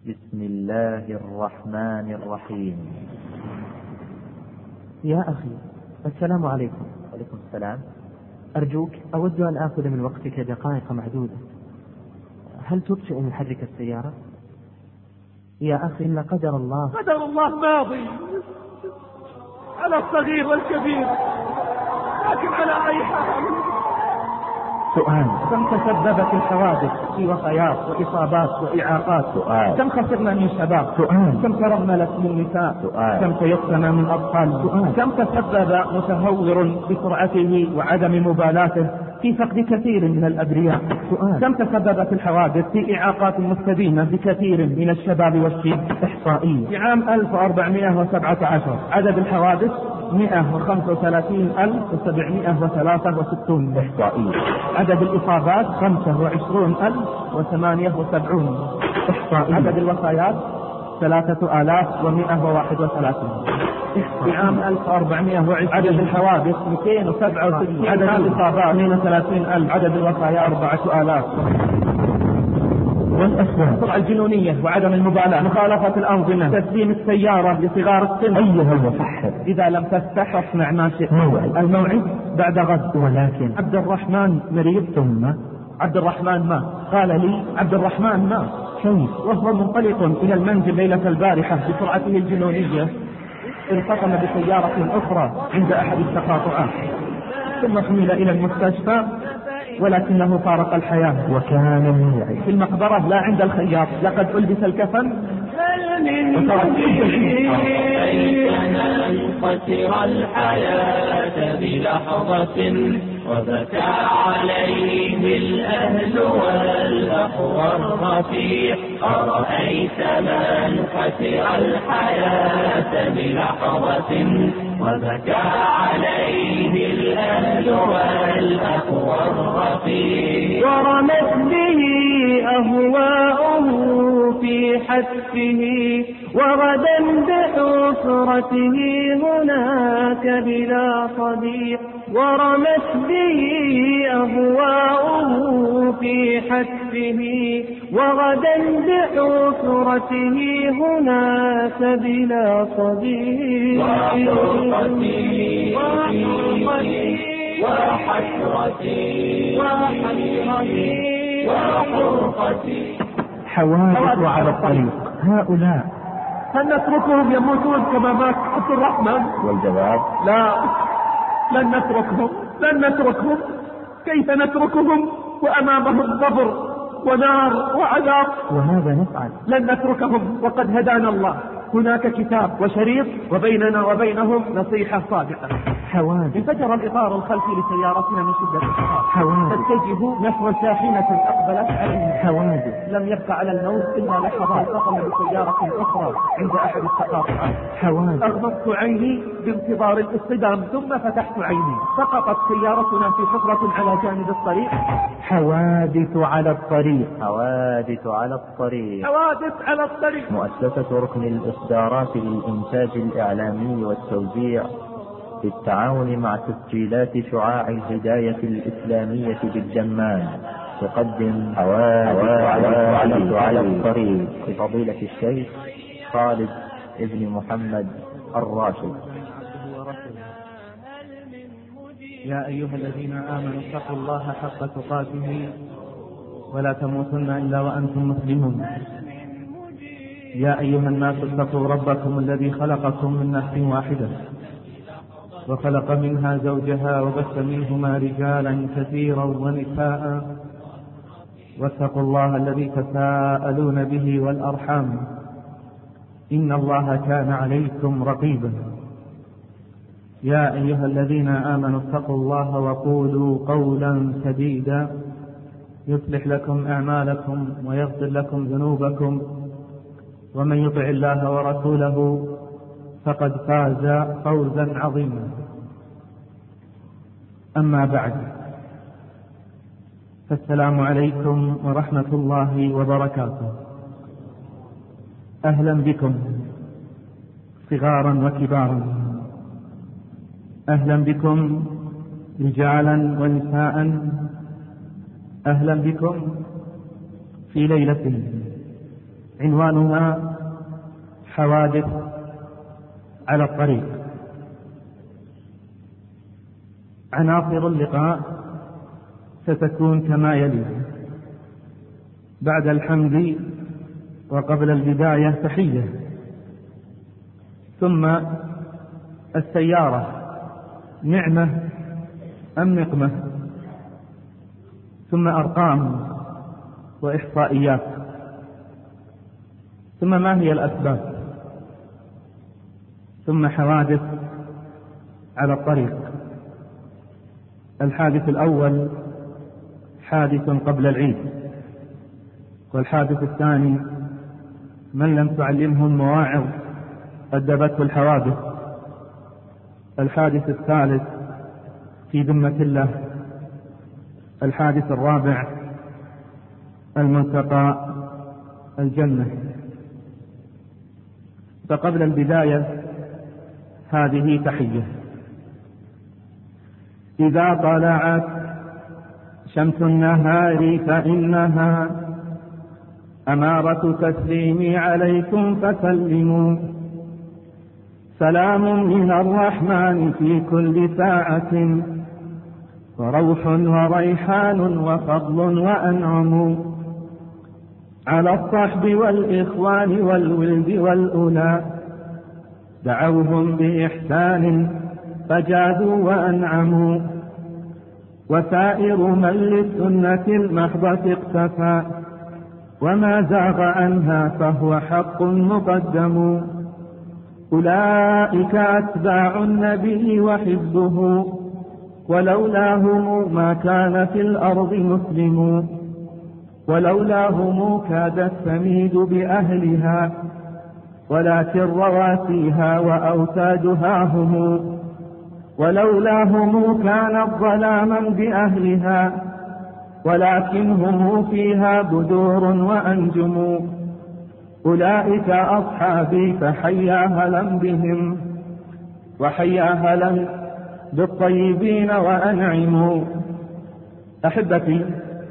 بسم الله الرحمن الرحيم. يا أخي السلام عليكم. وعليكم السلام. أرجوك أود أن آخذ من وقتك دقائق معدودة. هل تطفئ محرك السيارة؟ يا أخي إن قدر الله ماضي على الصغير والكبير، لكن على أي حال. سؤال: كم تسببت الحوادث في وفيات وإصابات وإعاقات؟ سؤال: كم خسرنا من شباب؟ سؤال: كم ترملت من نساء؟ سؤال: كم تيسنا من أطفال؟ سؤال: كم تسبب متهور بسرعته وعدم مبالاته في فقد كثير من الأبرياء؟ سؤال: كم تسببت الحوادث في إعاقات مستديمة بكثير من الشباب والشيب؟ إحصائية: في عام 1417 عدد الحوادث 135,763. إحصائية: عدد الإصابات 25,078. إحصائية: عدد الوفيات 3,131. في عام 1420 عدد الحوادث 267. عدد الإصابات 32,000. عدد الوفيات 4,000. والأسباب: السرعة الجنونية وعدم المبالاة، مخالفة الأنظمة، تسليم السيارة لصغار السن. أيها المفحر، إذا لم تفتح اصنع ما شئت. موعد. الموعد بعد غد. ولكن عبد الرحمن مريض. ثم عبد الرحمن ما قال لي عبد الرحمن ما كيف؟ وهو منطلق إلى المنزل ليلة البارحة بسرعته الجنونية التقم بسيارة أخرى عند أحد التقاطعات، ثم حمل إلى المستشفى ولكنه فارق الحياة. وكان موعد في المقبرة لا عند الخياط، لقد ألبس الكفن أيتنا خسر الحياة بلحظة وبكى عليه الأهل والأخوة الرفيق. أرأيت من خسر الحياة بلحظة وبكى عليه الأهل والأخوة الرفيق. ورمت به أهواؤه في حتفه وغدا بحفرته هناك بلا صديق. ورمت به أهواؤه في حتفه وغدا بحفرته هناك بلا صديق. وحسرتي وحرقتي. حوادث على الطريق. هؤلاء هل نتركهم يموتون كما مات عبد الرحمن؟ والجواب: لا، لن نتركهم. كيف نتركهم وأمامهم قبر ونار وعذاب؟ وماذا نفعل؟ لن نتركهم وقد هدانا الله. هناك كتاب وشريط وبيننا وبينهم نصيحة صادقة. حوادث. انفجر الإطار الخلفي لسيارتنا من شدة الحرارة. حوادث. تتجه نحو شاحنة أقبلت علينا. حوادث. لم يبقى على الموت إلا لحظات، التقم بسيارة أخرى عند أحد التقاطعات. حوادث. أغمضت عيني بانتظار الاصطدام، ثم فتحت عيني، سقطت سيارتنا في حفرة على جانب الطريق. حوادث على الطريق. حوادث على الطريق. حوادث على الطريق. مؤسسة ركن الإصدارات للإنتاج الإعلامي والتوزيع بالتعاون مع تسجيلات شعاع الهداية الإسلامية بالدمان تقدم حوادث على الطريق لفضيلة الشيخ خالد ابن محمد الراشد. يا أيها الذين آمنوا اتقوا الله حق تقاته ولا تموتن إلا وأنتم مسلمون. يا أيها الناس اتقوا ربكم الذي خلقكم من نفس واحدة وخلق منها زوجها وبث منهما رجالا كثيرا ونساء، واتقوا الله الذي تساءلون به والأرحام إن الله كان عليكم رقيبا. يا أيها الذين آمنوا اتقوا الله وقولوا قولا سديدا يصلح لكم أعمالكم ويغفر لكم ذنوبكم، ومن يطع الله ورسوله فقد فاز فوزا عظيما. أما بعد، فالسلام عليكم ورحمة الله وبركاته. أهلا بكم صغارا وكبارا، أهلا بكم رجالا ونساء، أهلا بكم في ليلة عنوانها حوادث على الطريق. عناصر اللقاء ستكون كما يلي: بعد الحمد وقبل البداية تحية، ثم السيارة نعمة أم نقمة، ثم أرقام وإحصائيات، ثم ما هي الأسباب، ثم حوادث على الطريق. الحادث الأول حادث قبل العيد، والحادث الثاني من لم تعلمه المواعظ أدبته الحوادث. الحادث الثالث في ذمة الله. الحادث الرابع الملتقى الجنة. فقبل البداية هذه تحية: إذا طلعت شمس النهار فإنها أمارة تسليمي عليكم فسلموا، سلام من الرحمن في كل ساعة، وروح وريحان وفضل وأنعم، على الصحب والإخوان والولد والأولى، دعوهم بإحسان فجادوا وأنعموا، وسائر من للسنة المحضة اقتفى، وما زاغ عنها فهو حق مقدم، أولئك أتباع النبي وحزبه، ولولاهم ما كان في الأرض مسلم، ولولاهم كادت تميد بأهلها، ولكن رواسيها وأوتادها هم، ولولاهم كانت ظلاما بأهلها، ولكن هم فيها بدور وأنجم، أولئك أصحابي فحيا هلا بهم، وحيا هلا بالطيبين وأنعموا. أحبتي،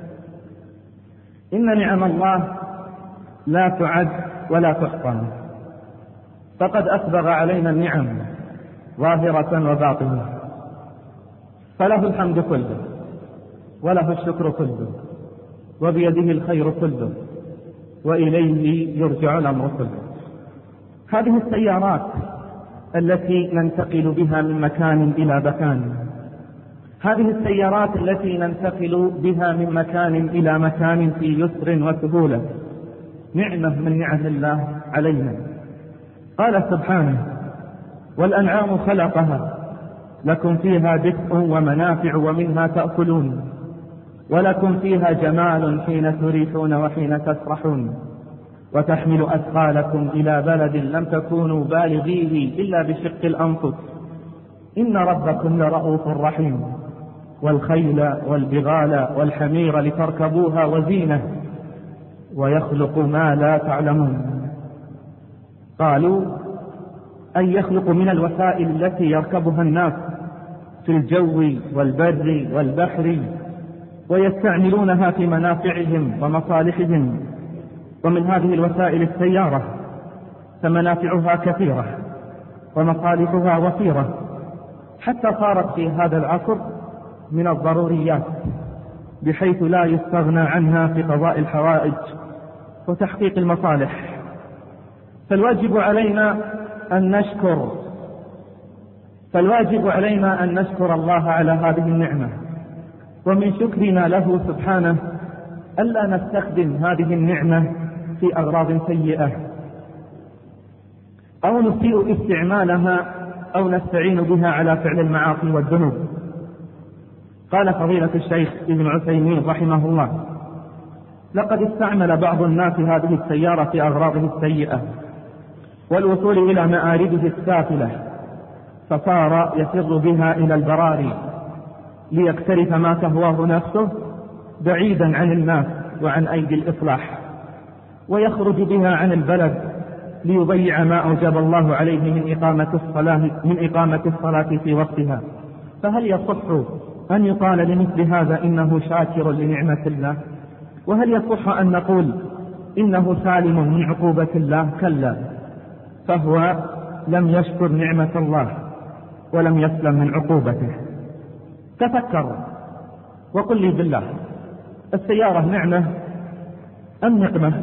إن نعم الله لا تعد ولا تحصى، فقد أسبغ علينا النعم ظاهرة وباطنة، فله الحمد كله، وله الشكر كله، وبيده الخير كله، وإليه يرجع الأمر كله. هذه السيارات التي ننتقل بها من مكان إلى مكان، هذه السيارات التي ننتقل بها من مكان إلى مكان في يسر وسهولة، نعمة من نعم الله علينا. قال سبحانه: والأنعام خلقها لكم فيها دفء ومنافع ومنها تأكلون، ولكم فيها جمال حين تريحون وحين تسرحون، وتحمل أثقالكم إلى بلد لم تكونوا بالغيه إلا بشق الأنفس، إن ربكم لرؤوف رحيم، والخيل والبغال والحمير لتركبوها وزينة، ويخلق ما لا تعلمون. قالوا: أن يخلق من الوسائل التي يركبها الناس في الجو والبر والبحر، ويستعملونها في منافعهم ومصالحهم. ومن هذه الوسائل السيارة، فمنافعها كثيرة ومصالحها وفيرة، حتى صارت في هذا العصر من الضروريات، بحيث لا يستغنى عنها في قضاء الحوائج وتحقيق المصالح. فالواجب علينا أن نشكر الله على هذه النعمة، ومن شكرنا له سبحانه ألا نستخدم هذه النعمة في أغراض سيئة، أو نسيء استعمالها، أو نستعين بها على فعل المعاصي والذنوب. قال فضيلة الشيخ ابن عثيمين رحمه الله: لقد استعمل بعض الناس هذه السيارة في أغراضه السيئة والوصول إلى مآربه السافلة، فصار يفر بها إلى البراري ليقترف ما تهواه نفسه بعيدا عن الناس وعن أيدي الإصلاح، ويخرج بها عن البلد ليضيع ما أوجب الله عليه من إقامة الصلاة في وقتها. فهل يصح أن يقال لمثل هذا إنه شاكر لنعمة الله؟ وهل يصح أن نقول إنه سالم من عقوبة الله؟ كلا، فهو لم يشكر نعمة الله ولم يسلم من عقوبته. تفكر وقل لي بالله، السيارة نعمة أم نقمة؟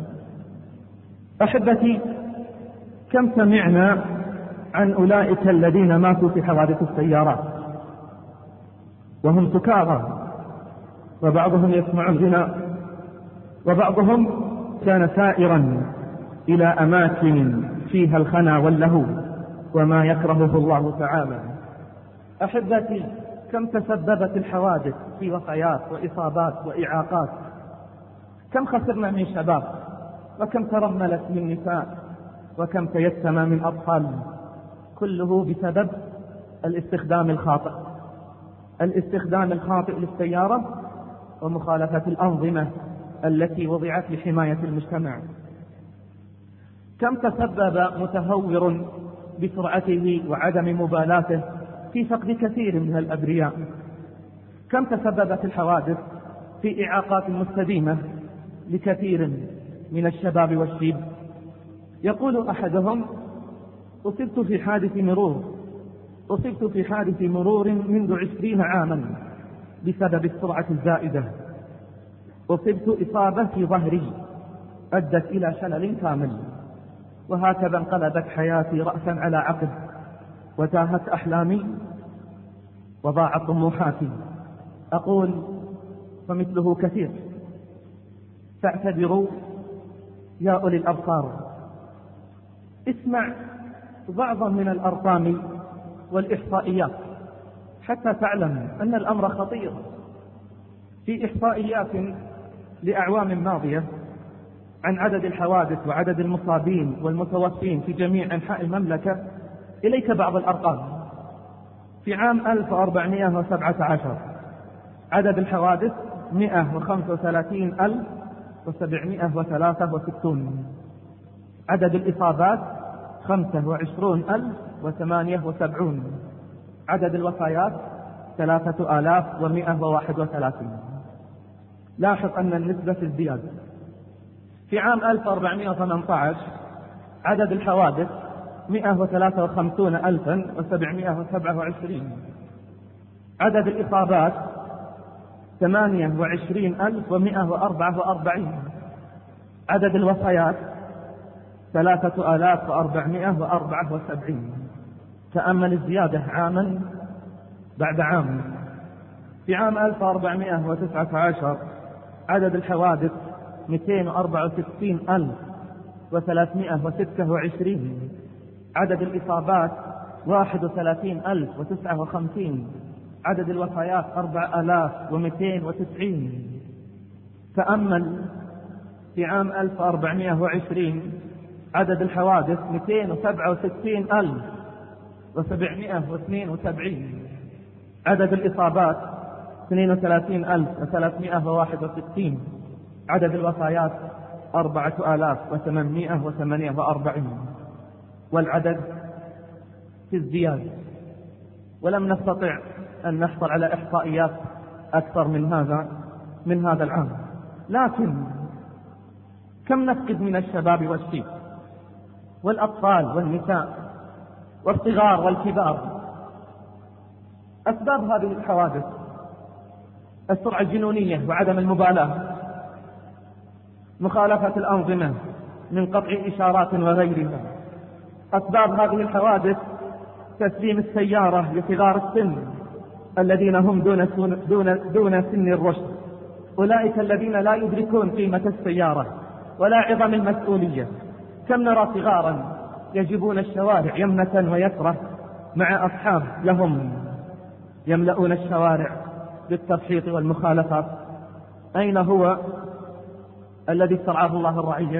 أحبتي، كم سمعنا عن أولئك الذين ماتوا في حوادث السيارات وهم سكارى، وبعضهم يسمع الغناء، وبعضهم كان سائرا إلى أماكن فيها الخنا واللهو وما يكرهه الله تعالى. أحبتي، كم تسببت الحوادث في وفيات وإصابات وإعاقات، كم خسرنا من شباب، وكم ترملت من نساء، وكم تيتم من أطفال، كله بسبب الاستخدام الخاطئ، الاستخدام الخاطئ للسيارة ومخالفة الأنظمة التي وضعت لحماية المجتمع. كم تسبب متهور بسرعته وعدم مبالاته في فقد كثير من الأبرياء. كم تسببت الحوادث في إعاقات مستديمة لكثير من الشباب والشيب. يقول أحدهم: أصبت في حادث مرور منذ 20 عاما بسبب السرعة الزائدة. أصبت إصابة في ظهري أدت إلى شلل كامل، وهكذا انقلبت حياتي رأسا على عقب، وتاهت أحلامي وضاعت طموحاتي. أقول فمثله كثير. فاعتبروا يا أولي الأبصار. اسمع بعضا من الأرقام والإحصائيات حتى تعلم أن الأمر خطير. في إحصائيات لأعوام ماضية عن عدد الحوادث وعدد المصابين والمتوفين في جميع أنحاء المملكة، إليك بعض الأرقام. في عام 1417 عدد الحوادث 135,763. عدد الإصابات 25,078. عدد الوفيات 3,131. لاحظ أن النسبة في ازدياد. في عام 1418 عدد الحوادث 153,727. عدد الإصابات 28,144. عدد الوفيات 3,474. تأمل الزيادة عاما بعد عام. في عام 1419 عدد الحوادث 264,326. عدد الإصابات 31,059. عدد الوفيات 4,290. تأمل في عام 1420 عدد الحوادث 267,772. عدد الإصابات 32,361. عدد الوفيات 4,848. والعدد في ازدياد، ولم نستطع أن نحصل على إحصائيات أكثر من هذا العام. لكن كم نفقد من الشباب والشيب والأطفال والنساء والصغار والكبار. أسباب هذه الحوادث: السرعة الجنونية وعدم المبالاة، مخالفة الأنظمة من قطع إشارات وغيرها. أسباب هذه الحوادث: تسليم السيارة لصغار السن الذين هم دون سن الرشد، أولئك الذين لا يدركون قيمة السيارة ولا عظم المسؤولية. كم نرى صغارا يجبون الشوارع يمنة ويسرة مع أصحاب لهم يملؤون الشوارع بالتفحيط والمخالفات. أين هو الذي استرعاه الله الرعية؟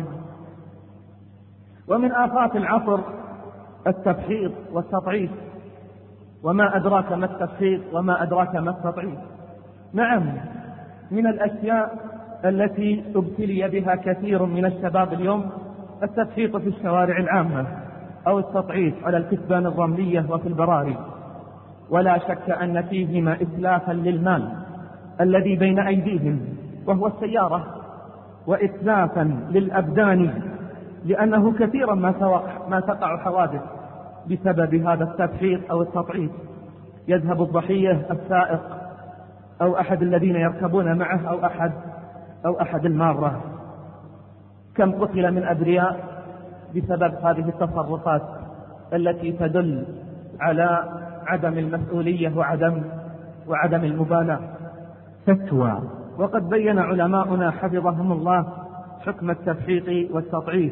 ومن آفات العصر التفحيط والتطعيف. وما أدراك ما التفحيط وما أدراك ما التطعيف. نعم، من الأشياء التي ابتلي بها كثير من الشباب اليوم التفحيط في الشوارع العامة أو التطعيف على الكثبان الرملية وفي البراري. ولا شك أن فيهما إتلافا للمال الذي بين أيديهم وهو السيارة. وإتلافا للأبدان، لأنه كثيرا ما تقع حوادث بسبب هذا التفحيط أو التطعيم. يذهب الضحية السائق أو أحد الذين يركبون معه أو أحد المارة. كم قتل من أبرياء بسبب هذه التصرفات التي تدل على عدم المسؤولية وعدم المبالاة. فتوى. وقد بين علماؤنا حفظهم الله حكم التفحيط والتضعيف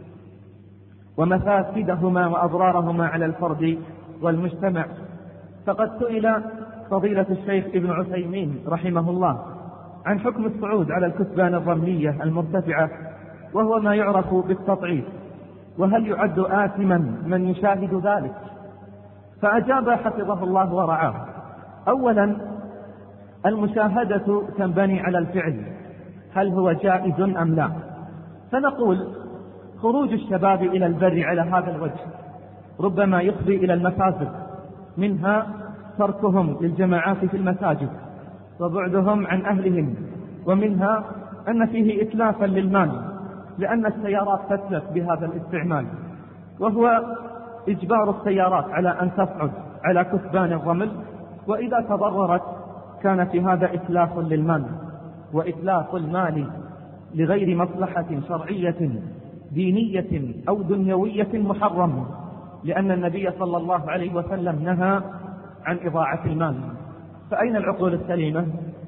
ومفاسدهما وأضرارهما على الفرد والمجتمع. فقد سئل فضيلة الشيخ ابن عثيمين رحمه الله عن حكم الصعود على الكثبان الرملية المرتفعة وهو ما يعرف بالتضعيف، وهل يعد آثما من يشاهد ذلك؟ فأجاب حفظه الله ورعاه: أولا، المشاهدة تنبني على الفعل، هل هو جائز أم لا؟ فنقول: خروج الشباب إلى البر على هذا الوجه ربما يفضي إلى المفاسد، منها تركهم للجماعات في المساجد وبعدهم عن أهلهم، ومنها أن فيه إتلافا للمال لأن السيارات تتلف بهذا الاستعمال، وهو إجبار السيارات على أن تصعد على كثبان الرمل، وإذا تضررت كان في هذا إتلاف للمال، وإتلاف المال لغير مصلحة شرعية دينية أو دنيوية محرم، لأن النبي صلى الله عليه وسلم نهى عن إضاعة المال. فأين العقول السليمة؟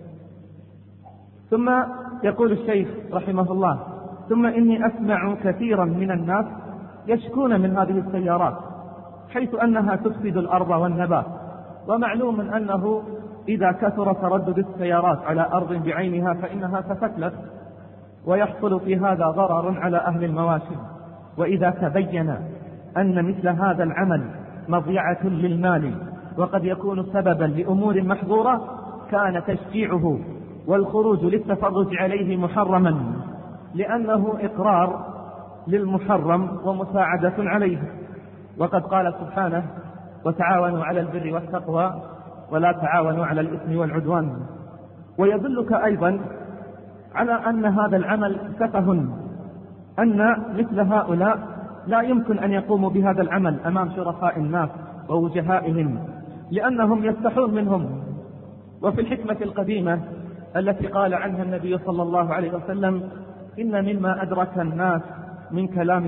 ثم يقول الشيخ رحمه الله: ثم إني أسمع كثيرا من الناس يشكون من هذه السيارات حيث أنها تفسد الأرض والنبات، ومعلوم أنه إذا كثر تردد السيارات على أرض بعينها فإنها ستتلف، ويحصل في هذا ضرر على أهل المواشي. وإذا تبين أن مثل هذا العمل مضيعة للمال وقد يكون سببا لأمور محظورة كان تشجيعه والخروج للتفرج عليه محرما، لأنه إقرار للمحرم ومساعدة عليه. وقد قال سبحانه: وتعاونوا على البر والتقوى ولا تعاونوا على الإثم والعدوان. ويدلك أيضا على أن هذا العمل سفه، أن مثل هؤلاء لا يمكن أن يقوموا بهذا العمل أمام شرفاء الناس ووجهائهم، لأنهم يستحون منهم. وفي الحكمة القديمة التي قال عنها النبي صلى الله عليه وسلم: إن مما أدرك الناس من كلام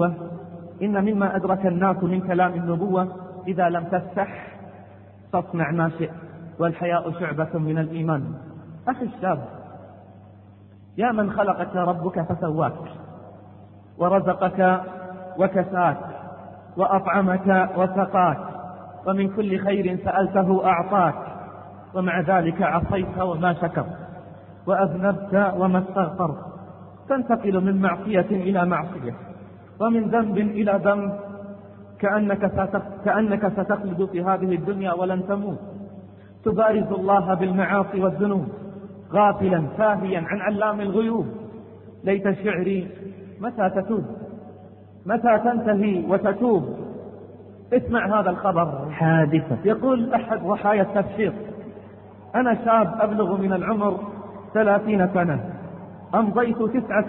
النبوة إذا لم تستح فاصنع ما شئت والحياء شعبة من الإيمان. أخي الشاب، يا من خلقك ربك فسواك ورزقك وكساك وأطعمك وسقاك ومن كل خير سألته أعطاك، ومع ذلك عصيت وما شكرت وأذنبت وما استغفرت، تنتقل من معصية إلى معصية ومن ذنب إلى ذنب كأنك ستخلد في هذه الدنيا ولن تموت، تبارز الله بالمعاصي والذنوب غافلا ساهيا عن علام الغيوب. ليت شعري متى تتوب، متى تنتهي وتتوب. اسمع هذا الخبر حادثة. يقول أحد ضحايا التفحيط: أنا شاب أبلغ من العمر 30 سنة، أمضيت 9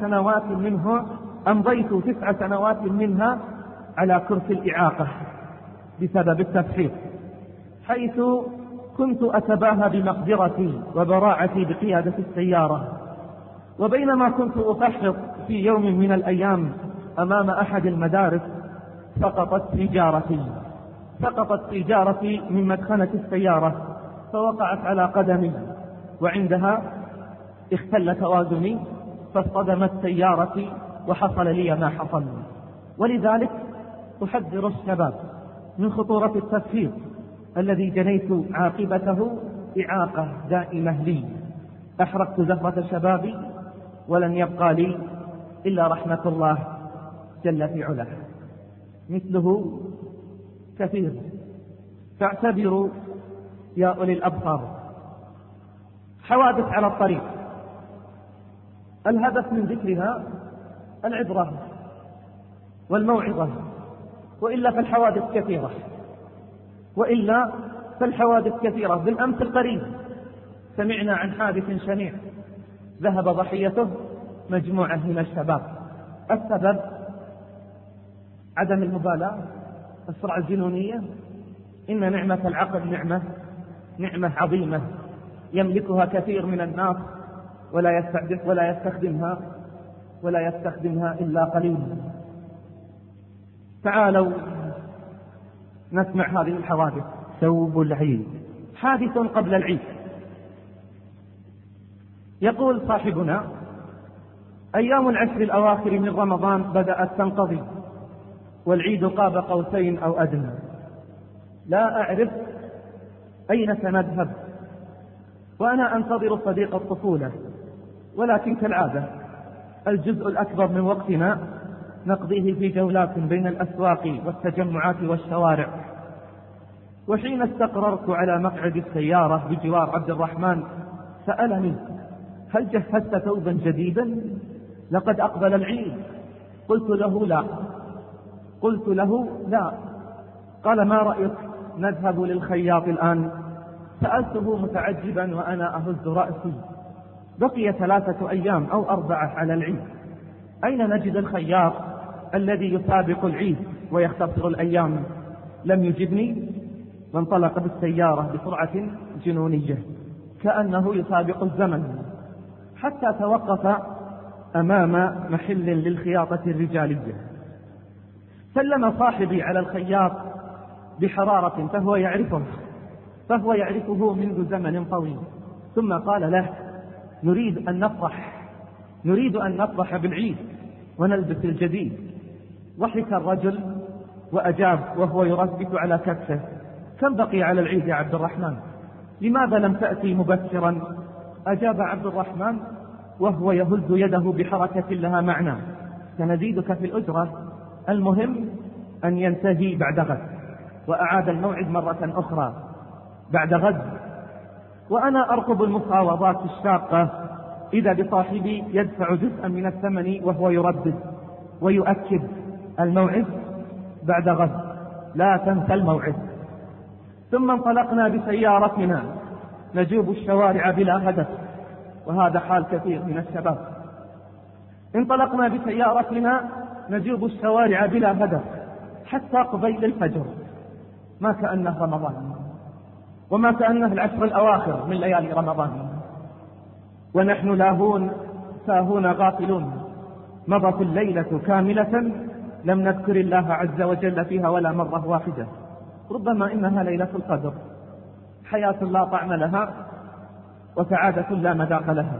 سنوات منها على كرسي الإعاقة بسبب التفحيط، حيث كنت أتباهى بمقدرتي وبراعتي بقيادة السيارة. وبينما كنت أفحط في يوم من الأيام أمام أحد المدارس سقطت سيجارتي من مدخنة السيارة فوقعت على قدمي، وعندها اختل توازني فاصطدمت سيارتي وحصل لي ما حصل. ولذلك أحذر الشباب من خطورة التفحيط الذي جنيت عاقبته إعاقة دائمة لي. أحرقت زهرة شبابي ولن يبقى لي إلا رحمة الله جل في علاه. مثله كثير، فاعتبروا يا أولي الأبصار. حوادث على الطريق الهدف من ذكرها العبرة والموعظة، وإلا فالحوادث كثيرة. بالأمس القريب سمعنا عن حادث شنيع ذهب ضحيته مجموعة من الشباب. السبب عدم المبالاة، السرعة الجنونية. إن نعمة العقل نعمة عظيمة يملكها كثير من الناس ولا يستخدمها إلا قليل. تعالوا نسمع هذه الحوادث. ثوب العيد. حادث قبل العيد. يقول صاحبنا: أيام العشر الأواخر من رمضان بدأت تنقضي والعيد قاب قوسين أو أدنى، لا أعرف أين سنذهب، وأنا أنتظر صديق الطفولة، ولكن كالعادة الجزء الأكبر من وقتنا نقضيه في جولات بين الأسواق والتجمعات والشوارع. وحين استقررت على مقعد السيارة بجوار عبد الرحمن سألني: هل جهزت ثوبا جديدا؟ لقد أقبل العيد. قلت له لا. قال: ما رأيك نذهب للخياط الآن؟ سألته متعجبا وأنا أهز رأسي. بقي 3 أيام أو 4 على العيد، أين نجد الخياط الذي يسابق العيد ويختصر الأيام؟ لم يجبني، وانطلق بالسيارة بسرعة جنونية كأنه يسابق الزمن، حتى توقف أمام محل للخياطة الرجالية. سلم صاحبي على الخياط بحرارة فهو يعرفه منذ زمن طويل، ثم قال له: نريد أن نفرح بالعيد ونلبس الجديد. ضحك الرجل وأجاب وهو يربت على كتفه: كم بقي على العيد يا عبد الرحمن؟ لماذا لم تأتي مبكرا؟ أجاب عبد الرحمن وهو يهز يده بحركة لها معنى: سنزيدك في الأجرة، المهم أن ينتهي بعد غد. وأعاد الموعد مرة أخرى بعد غد. وأنا أرقب المفاوضات الشاقة إذا بصاحبي يدفع جزءا من الثمن وهو يردد ويؤكد: الموعد بعد غد، لا تنسى الموعد. ثم انطلقنا بسيارتنا نجوب الشوارع بلا هدف، وهذا حال كثير من الشباب. انطلقنا بسيارتنا نجوب الشوارع بلا هدف حتى قبيل الفجر، ما كأنه رمضان وما كأنه العشر الأواخر من ليالي رمضان، ونحن لاهون ساهون غافلون. مضت الليلة كاملة لم نذكر الله عز وجل فيها ولا مرة واحدة. ربما إنها ليلة القدر، حياة لا طعم لها وسعادة لا مذاق لها.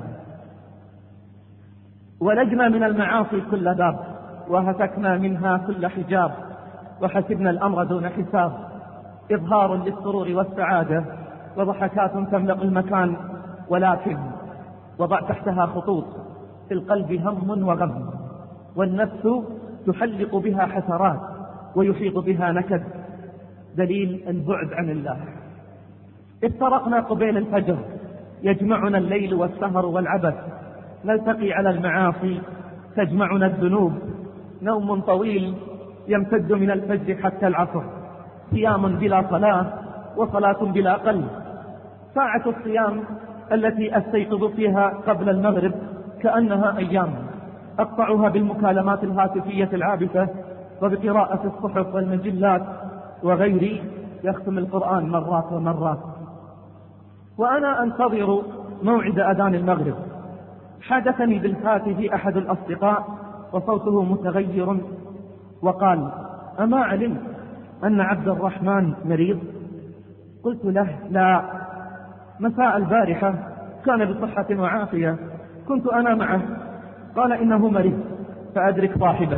ولجنا من المعاصي كل باب، وهتكنا منها كل حجاب، وحسبنا الأمر دون حساب. إظهار للسرور والسعادة وضحكات تملأ المكان، ولكن وضع تحتها خطوط. في القلب هم وغم، والنفس تحلق بها حسرات ويحيط بها نكد، دليل البعد عن الله. افترقنا قبيل الفجر، يجمعنا الليل والسهر والعبث، نلتقي على المعاصي تجمعنا الذنوب. نوم طويل يمتد من الفجر حتى العصر، صيام بلا صلاة وصلاة بلا قلب. ساعة الصيام التي أستيقظ فيها قبل المغرب كأنها أيام، أقطعها بالمكالمات الهاتفية العابثة وبقراءة الصحف والمجلات، وغيري يختم القرآن مرات ومرات. وأنا أنتظر موعد أذان المغرب، حدثني بالهاتف أحد الأصدقاء وصوته متغير وقال: أما علمت أن عبد الرحمن مريض؟ قلت له: لا، مساء البارحة كان بصحة وعافية، كنت أنا معه. قال: إنه مريض فأدرك صاحبه.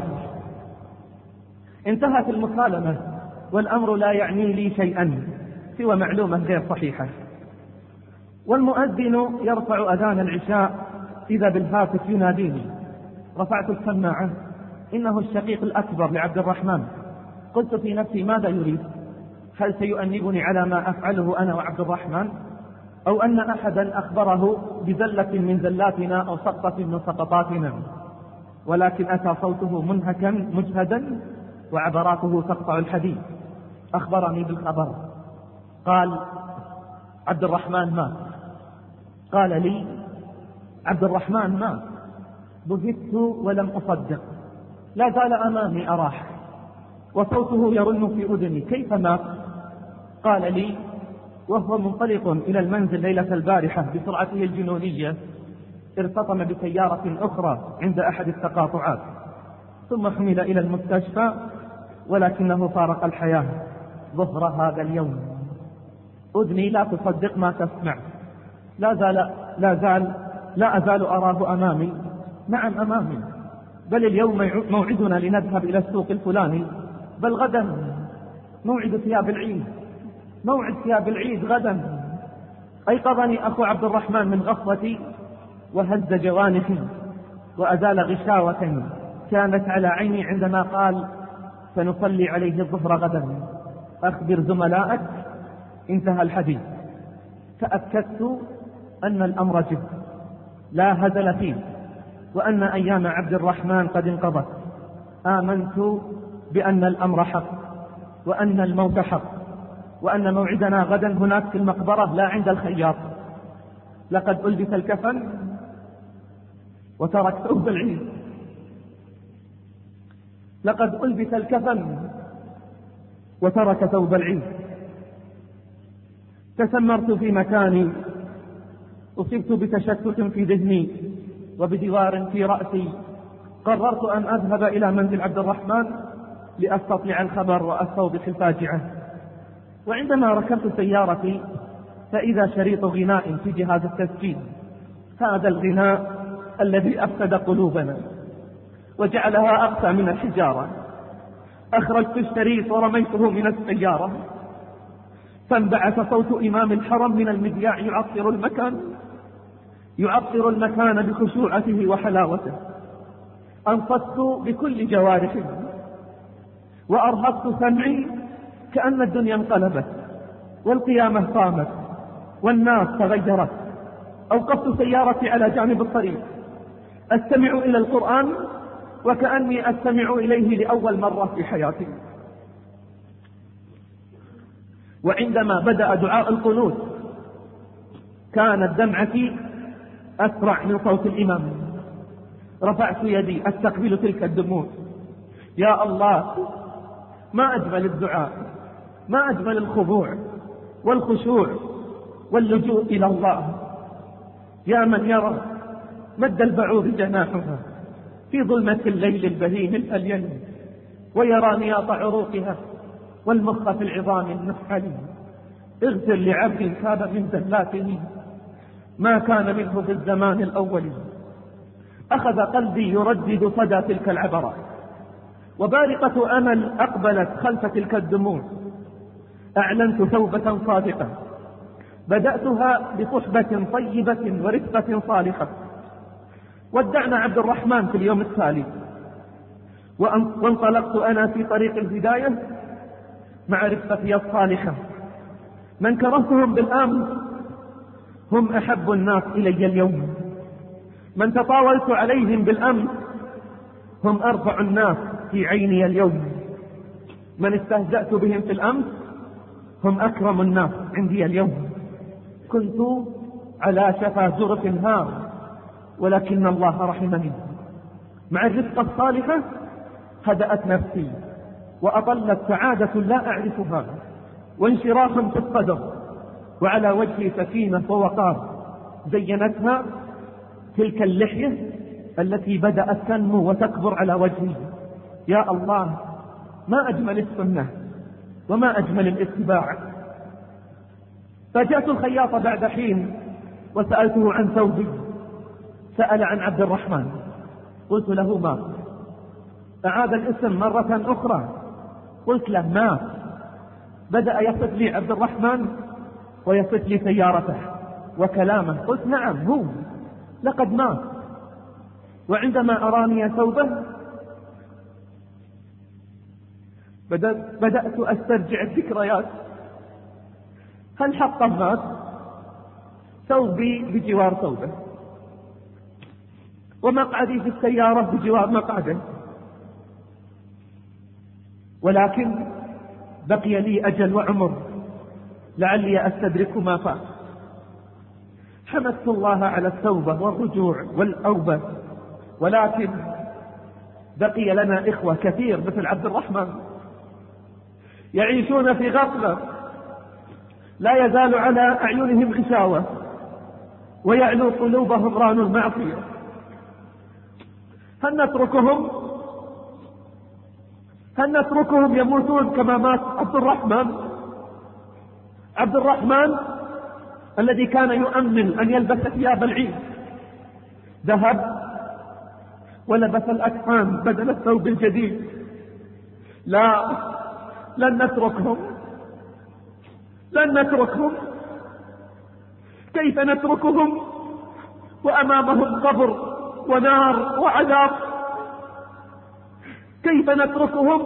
انتهت المكالمة والأمر لا يعني لي شيئا سوى معلومة غير صحيحة. والمؤذن يرفع أذان العشاء إذا بالهاتف يناديني. رفعت السماعة، إنه الشقيق الأكبر لعبد الرحمن. قلت في نفسي: ماذا يريد؟ هل سيؤنبني على ما أفعله أنا وعبد الرحمن، أو أن أحدا أخبره بزلة من زلاتنا أو سقطة من سقطاتنا؟ ولكن أتى صوته منهكا مجهدا وعبراته تقطع الحديث. أخبرني بالخبر، قال: عبد الرحمن مات. قال لي: عبد الرحمن مات؟ بهت ولم أصدق، لا زال أمامي أراح وصوته يرن في أذني: كيف مات؟ قال لي وهو منطلق إلى المنزل ليلة البارحة بسرعته الجنونية ارتطم بسيارة أخرى عند أحد التقاطعات، ثم حمل إلى المستشفى، ولكنه فارق الحياة ظهر هذا اليوم. أذني لا تصدق ما تسمع، لا أزال أراه أمامي. نعم أمامي، بل اليوم موعدنا لنذهب إلى السوق الفلاني، بل غدا موعد ثياب العيد غدا. أيقظني أخو عبد الرحمن من غفوتي وهز جوانحي وأزال غشاوة كانت على عيني عندما قال: سنصلي عليه الظهر غدا، أخبر زملائك. انتهى الحديث. تأكدت أن الأمر جد لا هزل فيه، وأن أيام عبد الرحمن قد انقضت. آمنت بأن الأمر حق، وأن الموت حق، وأن موعدنا غدا هناك في المقبرة لا عند الخياط. لقد ألبس الكفن وترك ثوب العيد، لقد ألبس الكفن وترك ثوب العيد. تسمرت في مكاني، أصبت بتشتت في ذهني وبدوار في رأسي. قررت أن أذهب إلى منزل عبد الرحمن لأستطلع الخبر وأستوضح الفاجعة. وعندما ركبت سيارتي فإذا شريط غناء في جهاز التسجيل، هذا الغناء الذي أفسد قلوبنا وجعلها أقسى من الحجارة. أخرجت الشريط ورميته من السيارة، فانبعث صوت إمام الحرم من المذياع يعطر المكان بخشوعته وحلاوته. أنصت بكل جوارحي وأرهقت سمعي كأن الدنيا انقلبت والقيامة قامت والناس تغيرت. أوقفت سيارتي على جانب الطريق أستمع إلى القرآن وكأني أستمع إليه لأول مرة في حياتي. وعندما بدأ دعاء القنوت كانت دمعتي أسرع من صوت الإمام. رفعت يدي أستقبل تلك الدموع. يا الله، ما أجمل الدعاء، ما أجمل الخضوع والخشوع واللجوء إلى الله. يا من يرى مد البعوض جناحها في ظلمة الليل البهيم الألين، ويرى نياط عروقها والمخ في العظام النحل. اغفر لعبد تاب من زلاته ما كان منه في الزمان الأول. أخذ قلبي يردد صدى تلك العبرات، وبارقة أمل أقبلت خلف تلك الدموع. أعلنت توبة صادقة بدأتها بصحبة طيبة ورفقة صالحة. ودعنا عبد الرحمن في اليوم التالي، وانطلقت أنا في طريق الهداية مع رفقتي الصالحة. من كرهتهم بالأمس هم أحب الناس إلي اليوم، من تطاولت عليهم بالأمس هم أرفع الناس في عيني اليوم، من استهزأت بهم في الأمس هم أكرم الناس عندي اليوم. كنت على شفا جرف هار، ولكن الله رحمني. مع الرفقة الصالحة هدأت نفسي وأطلت سعادة لا أعرفها وانشراح في الصدر، وعلى وجهي سكينة ووقار زينتها تلك اللحية التي بدأت تنمو وتكبر على وجهي. يا الله، ما أجمل السنة وما أجمل الاتباع. فجاءت الخياط بعد حين وسألته عن ثوبي. سأل عن عبد الرحمن، قلت له مات. أعاد الاسم مرة أخرى، قلت له مات. بدأ يصف لي عبد الرحمن ويصف لي سيارته وكلامه. قلت نعم هو، لقد مات. وعندما أراني ثوبه بدأت أسترجع الذكريات. هل حقا مات؟ ثوبي بجوار ثوبه، ومقعدي في السيارة بجوار مقعده، ولكن بقي لي أجل وعمر لعلي أستدرك ما فات. حمدت الله على التوبة والرجوع والأوبة ولكن بقي لنا إخوة كثير مثل عبد الرحمن يعيشون في غفلة، لا يزال على أعينهم غشاوة ويعلو قلوبهم ران المعصية. هل نتركهم يموتون كما مات عبد الرحمن الذي كان يؤمن أن يلبس ثياب العيد، ذهب ولبس الأكفان بدل الثوب الجديد. لا، لن نتركهم. كيف نتركهم وأمامهم قبر ونار وعذاب؟ كيف نتركهم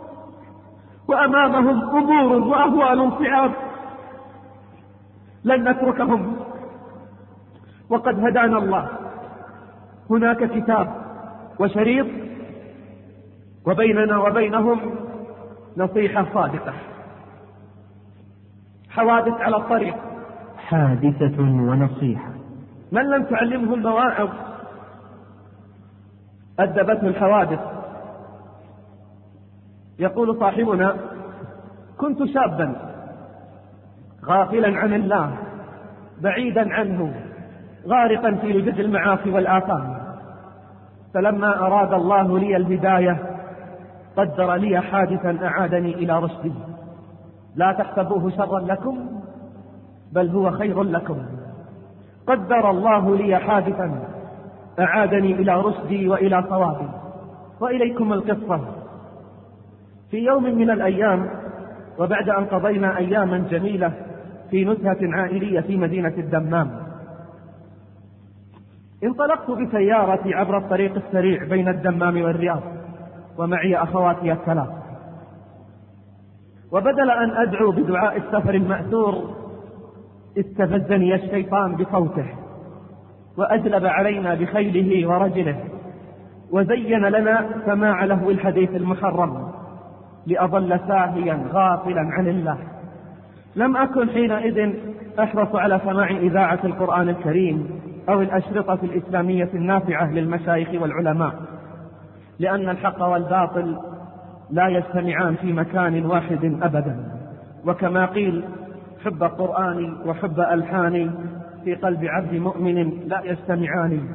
وأمامهم أمور وأهوال صعاب؟ لن نتركهم، وقد هدانا الله. هناك كتاب وشريط، وبيننا وبينهم نصيحة صادقة. حوادث على الطريق، حادثة ونصيحة. من لم تعلمه المواعظ أدبته الحوادث. يقول صاحبنا: كنت شابا غافلا عن الله، بعيدا عنه، غارقا في لجج المعاصي والآثام، فلما أراد الله لي الهداية قدر لي حادثا أعادني إلى رشدي. لا تحسبوه شرا لكم بل هو خير لكم. قدر الله لي حادثا أعادني إلى رشدي وإلى صوابي. وإليكم القصة. في يوم من الأيام، وبعد أن قضينا أياما جميلة في نزهة عائلية في مدينة الدمام، انطلقت بسيارتي عبر الطريق السريع بين الدمام والرياض، ومعي أخواتي الثلاث. وبدل أن أدعو بدعاء السفر المأثور، استفزني الشيطان بصوته، وأجلب علينا بخيله ورجله، وزين لنا سماع لهو الحديث المحرم، لأظل ساهيا غافلا عن الله. لم أكن حينئذ أحرص على سماع إذاعة القرآن الكريم أو الأشرطة الإسلامية النافعة للمشايخ والعلماء، لأن الحق والباطل لا يجتمعان في مكان واحد أبدا. وكما قيل: حب القرآن وحب ألحان في قلب عبد مؤمن لا يجتمعان.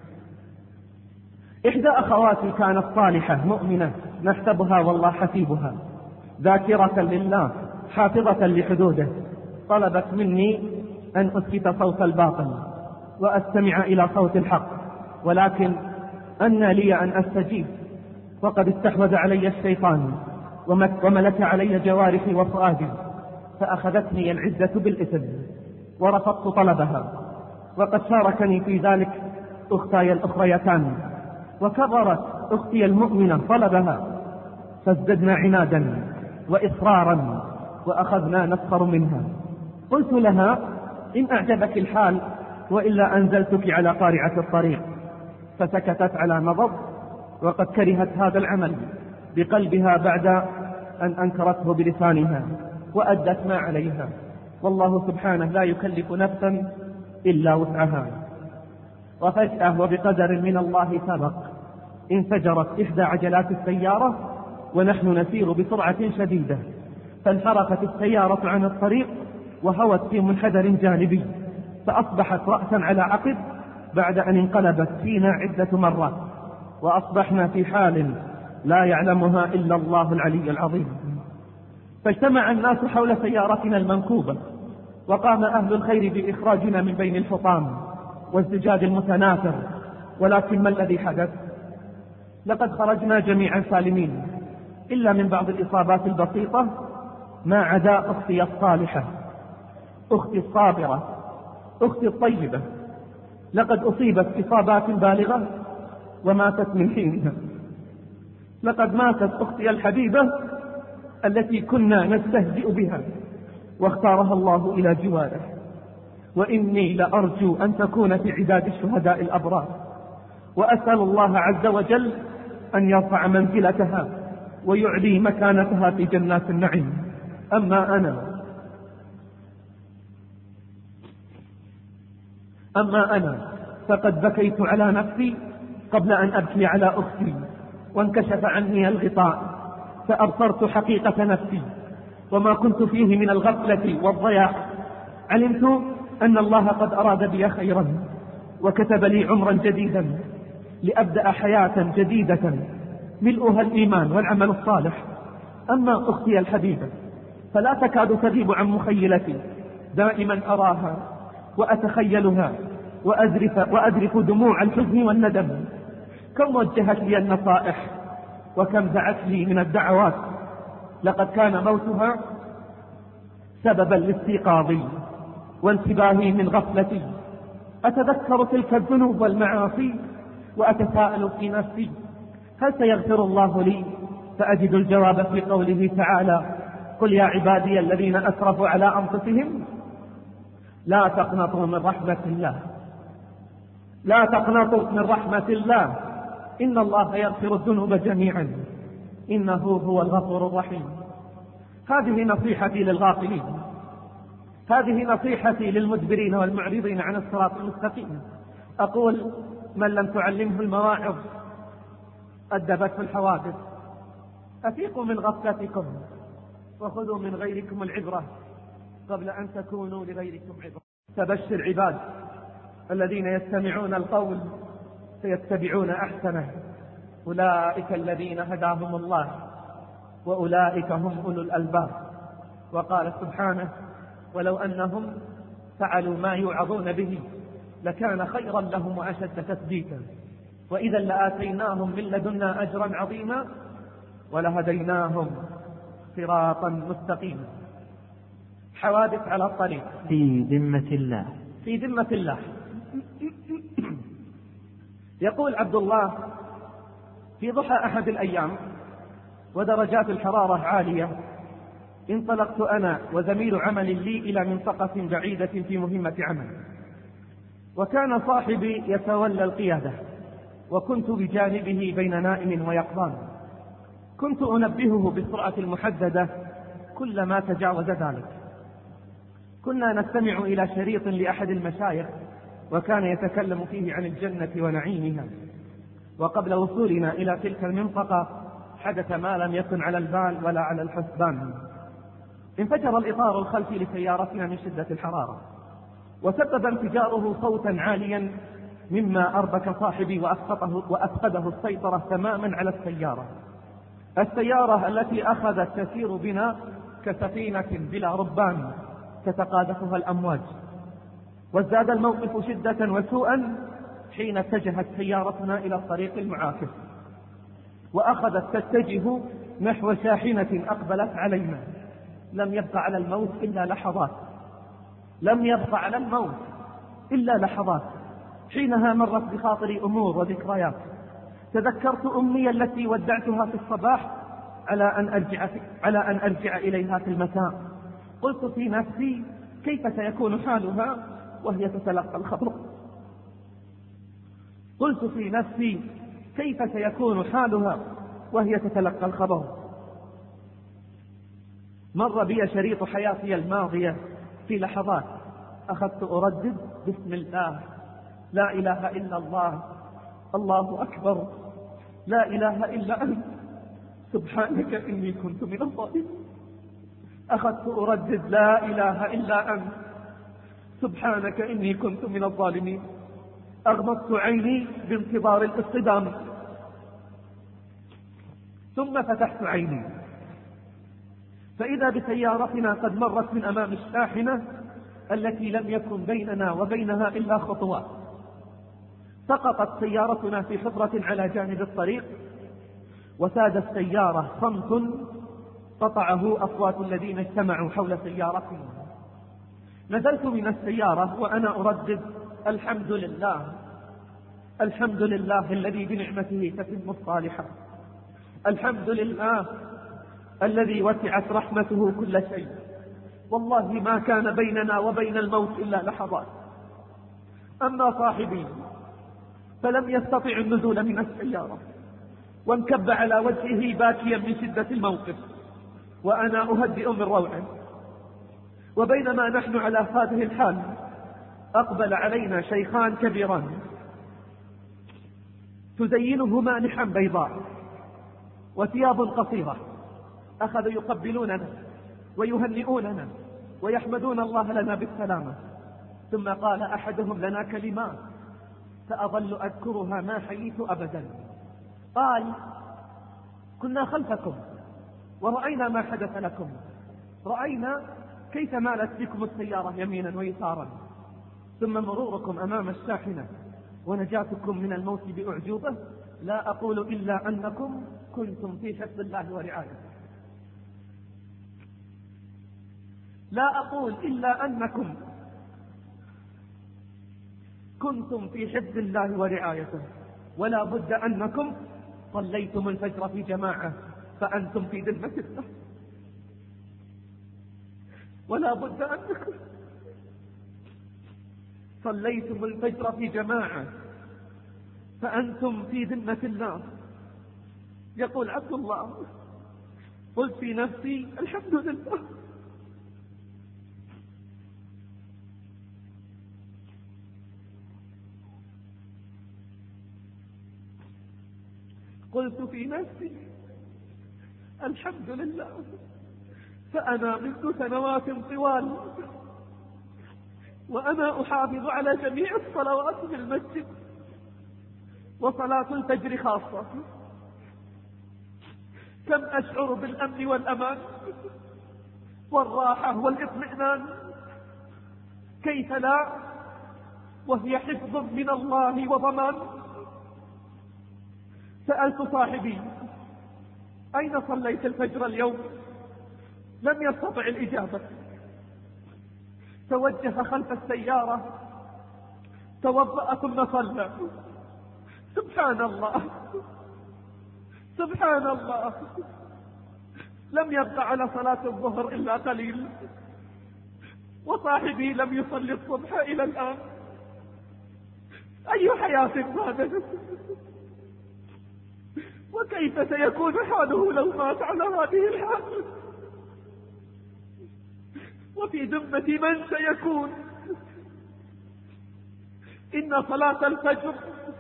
إحدى أخواتي كانت صالحة مؤمنة نحسبها والله حسيبها، ذاكرة لله حافظة لحدوده. طلبت مني أن أسكت صوت الباطل وأستمع إلى صوت الحق، ولكن أن لي أن أستجيب، وقد استحوذ علي الشيطان وملك علي جوارحي وفؤادي، فأخذتني العزة بالإثم ورفضت طلبها. وقد شاركني في ذلك أختاي الأخريتان، وكبرت أختي المؤمنة طلبها، فازددنا عنادا وإصرارا وأخذنا نسخر منها. قلت لها: إن أعجبك الحال وإلا أنزلتك على قارعة الطريق. فسكتت على نظر، وقد كرهت هذا العمل بقلبها بعد أن أنكرته بلسانها وأدت ما عليها. والله سبحانه لا يكلف نفسا إلا وسعها. وفجأة وبقدر من الله سبق انفجرت إحدى عجلات السيارة ونحن نسير بسرعة شديدة، فانحرفت السيارة عن الطريق وهوت في منحدر جانبي، فأصبحت رأسا على عقب بعد أن انقلبت فينا عدة مرات، وأصبحنا في حال لا يعلمها إلا الله العلي العظيم. فاجتمع الناس حول سيارتنا المنكوبة، وقام أهل الخير بإخراجنا من بين الحطام والزجاج المتناثر. ولكن ما الذي حدث؟ لقد خرجنا جميعا سالمين، إلا من بعض الإصابات البسيطة، ما عدا أختي الصالحة، أختي الصابرة، أختي الطيبة. لقد أصيبت إصابات بالغة وماتت من حينها. لقد ماتت أختي الحبيبة التي كنا نستهزئ بها، واختارها الله إلى جواره. وإني لأرجو أن تكون في عداد الشهداء الأبرار، وأسأل الله عز وجل أن يرفع منزلتها ويعلي مكانتها في جنات النعيم. أما أنا فقد بكيت على نفسي قبل أن أبكي على أختي وانكشف عني الغطاء فأبصرت حقيقة نفسي وما كنت فيه من الغفلة والضياع. علمت أن الله قد أراد بي خيرا وكتب لي عمرا جديدا لأبدأ حياة جديدة ملؤها الإيمان والعمل الصالح. أما أختي الحبيبة فلا تكاد تغيب عن مخيلتي، دائما أراها وأتخيلها وأذرف دموع الحزن والندم. كم وجهت لي النصائح وكم دعت لي من الدعوات، لقد كان موتها سببا لاستيقاظي وانتباهي من غفلتي. أتذكر تلك الذنوب والمعاصي وأتساءل في نفسي هل سيغفر الله لي؟ فأجد الجواب في قوله تعالى: قل يا عبادي الذين أسرفوا على أنفسهم لا تقنطوا من رحمة الله، لا تقنطوا من رحمة الله، إن الله يغفر الذنوب جميعا إنه هو الغفور الرحيم. هذه نصيحتي للغافلين، هذه نصيحتي للمدبرين والمعرضين عن الصراط المستقيم. أقول: من لم تعلمه المواعظ أدبته الحوادث. أفيقوا من غفلتكم وخذوا من غيركم العبرة قبل أن تكونوا لغيركم عبرة. فبشر عباد الذين يستمعون القول فيتبعون أحسنه، أولئك الذين هداهم الله وأولئك هم أولو الألباب. وقال سبحانه: ولو أنهم فعلوا ما يوعظون به لكان خيرا لهم وأشد تثبيتا، وإذا لآتيناهم من لدنا أجرا عظيما ولهديناهم صراطا مستقيما. حوادث على الطريق في ذمة الله، في ذمة الله. يقول عبد الله: في ضحى أحد الأيام ودرجات الحرارة عالية، انطلقت أنا وزميل عمل لي إلى منطقة بعيدة في مهمة عمل، وكان صاحبي يتولى القيادة وكنت بجانبه بين نائم ويقظان. كنت أنبهه بالسرعة المحددة كلما تجاوز ذلك. كنا نستمع إلى شريط لأحد المشايخ وكان يتكلم فيه عن الجنة ونعيمها، وقبل وصولنا إلى تلك المنطقة حدث ما لم يكن على البال ولا على الحسبان. انفجر الإطار الخلفي لسيارتنا من شدة الحرارة، وسبب انفجاره صوتا عاليا مما أربك صاحبي وأفقده السيطرة تماما على السيارة التي أخذت تسير بنا كسفينة بلا ربان تتقاذفها الأمواج. وازداد الموقف شدة وسوءا حين اتجهت سيارتنا إلى الطريق المعاكس، وأخذت تتجه نحو شاحنة أقبلت علينا. لم يبقى على الموت إلا لحظات، لم يبقى على الموت إلا لحظات. حينها مرت بخاطري أمور وذكريات. تذكرت أمي التي ودعتها في الصباح على أن أرجع إليها في المساء. قلت في نفسي: كيف سيكون حالها وهي تتلقى الخبر؟ قلت في نفسي: كيف سيكون حالها وهي تتلقى الخبر؟ مر بي شريط حياتي الماضية في لحظات. أخذت أردد: بسم الله، لا إله إلا الله، الله أكبر، لا إله إلا أنت، سبحانك إني كنت من الظالمين. أخذت أردد: لا إله إلا أنت، سبحانك إني كنت من الظالمين. أغمضت عيني بانتظار الاصطدام، ثم فتحت عيني فإذا بسيارتنا قد مرت من أمام الشاحنة التي لم يكن بيننا وبينها إلا خطوات. سقطت سيارتنا في حفرة على جانب الطريق، وساد السيارة صمت قطعه أصوات الذين اجتمعوا حول سيارتنا. نزلت من السيارة وأنا أردد: الحمد لله، الحمد لله الذي بنعمته تتم الصالحات، الحمد لله الذي وسعت رحمته كل شيء. والله ما كان بيننا وبين الموت إلا لحظات. أما صاحبي فلم يستطع النزول من السيارة، وانكب على وجهه باكيا من شدة الموقف، وأنا أهدئ من روعه. وبينما نحن على هذه الحال أقبل علينا شيخان كبيران، تزينه مانحا بيضاء وثياب قصيرة، أخذوا يقبلوننا ويهنئوننا ويحمدون الله لنا بالسلامة. ثم قال أحدهم لنا كلمات سأظل أذكرها ما حييت أبدا. قال: كنا خلفكم ورأينا ما حدث لكم، رأينا كيف مالت بكم السيارة يمينا ويسارا، ثم مروركم أمام الشاحنة ونجاتكم من الموت بأعجوبة. لا أقول إلا أنكم كنتم في حفظ الله ورعايته، لا أقول إلا أنكم كنتم في حفظ الله ورعايته، ولا بد أنكم صليتم الفجر في جماعة فأنتم في ذمة الله، ولا بد أنكم صليتم الفجر في جماعة فأنتم في ذمة الله. يقول عبد الله: قلت في نفسي الحمد لله. قلت في نفسي الحمد لله، فأنا منذ سنوات طوال وأنا أحافظ على جميع الصلوات في المسجد وصلاة الفجر خاصة. كم أشعر بالأمن والأمان والراحة والإطمئنان، كيف لا وهي حفظ من الله وضمان. سألت صاحبي: أين صليت الفجر اليوم؟ لم يستطع الإجابة، توجه خلف السيارة، توضأ ثم صلى. سبحان الله سبحان الله، لم يبقى على صلاة الظهر إلا قليل، وصاحبي لم يصلي الصبح إلى الآن. أي حياة هذا؟ وكيف سيكون حاله لو مات على هذه الحال؟ وفي ذمة من سيكون؟ إن صلاة الفجر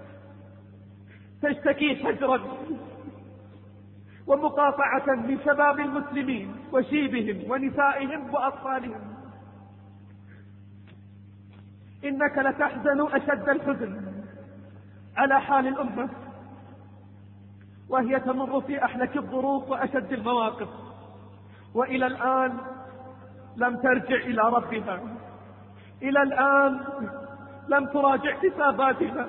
تشتكي حجرا ومقاطعة من شباب المسلمين وشيبهم ونسائهم وأطفالهم. إنك لتحزن أشد الحزن على حال الأمة وهي تمر في أحلك الظروف وأشد المواقف، وإلى الآن لم ترجع إلى ربها، إلى الآن لم تراجع حساباتها.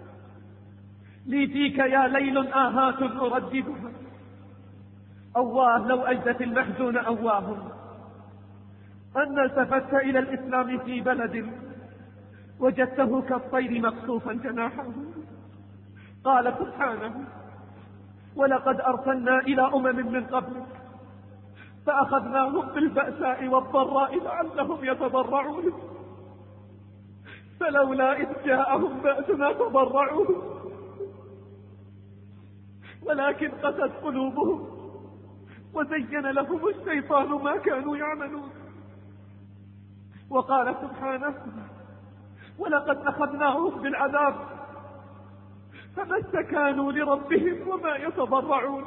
لي فيك يا ليل آهات أرددها، أواه لو أجدت المحزون أواه أن التفت إلى الإسلام في بلد وجدته كالطير مقصوفا جناحه. قال سبحانه: ولقد أرسلنا إلى أمم من قبلك فأخذناهم بالبأساء والضراء لعلهم يتضرعون، فلولا إذ جاءهم بأسنا تضرعوا ولكن قست قلوبهم وزين لهم الشيطان ما كانوا يعملون. وقال سبحانه: ولقد أخذناهم بالعذاب فما استكانوا لربهم وما يتضرعون.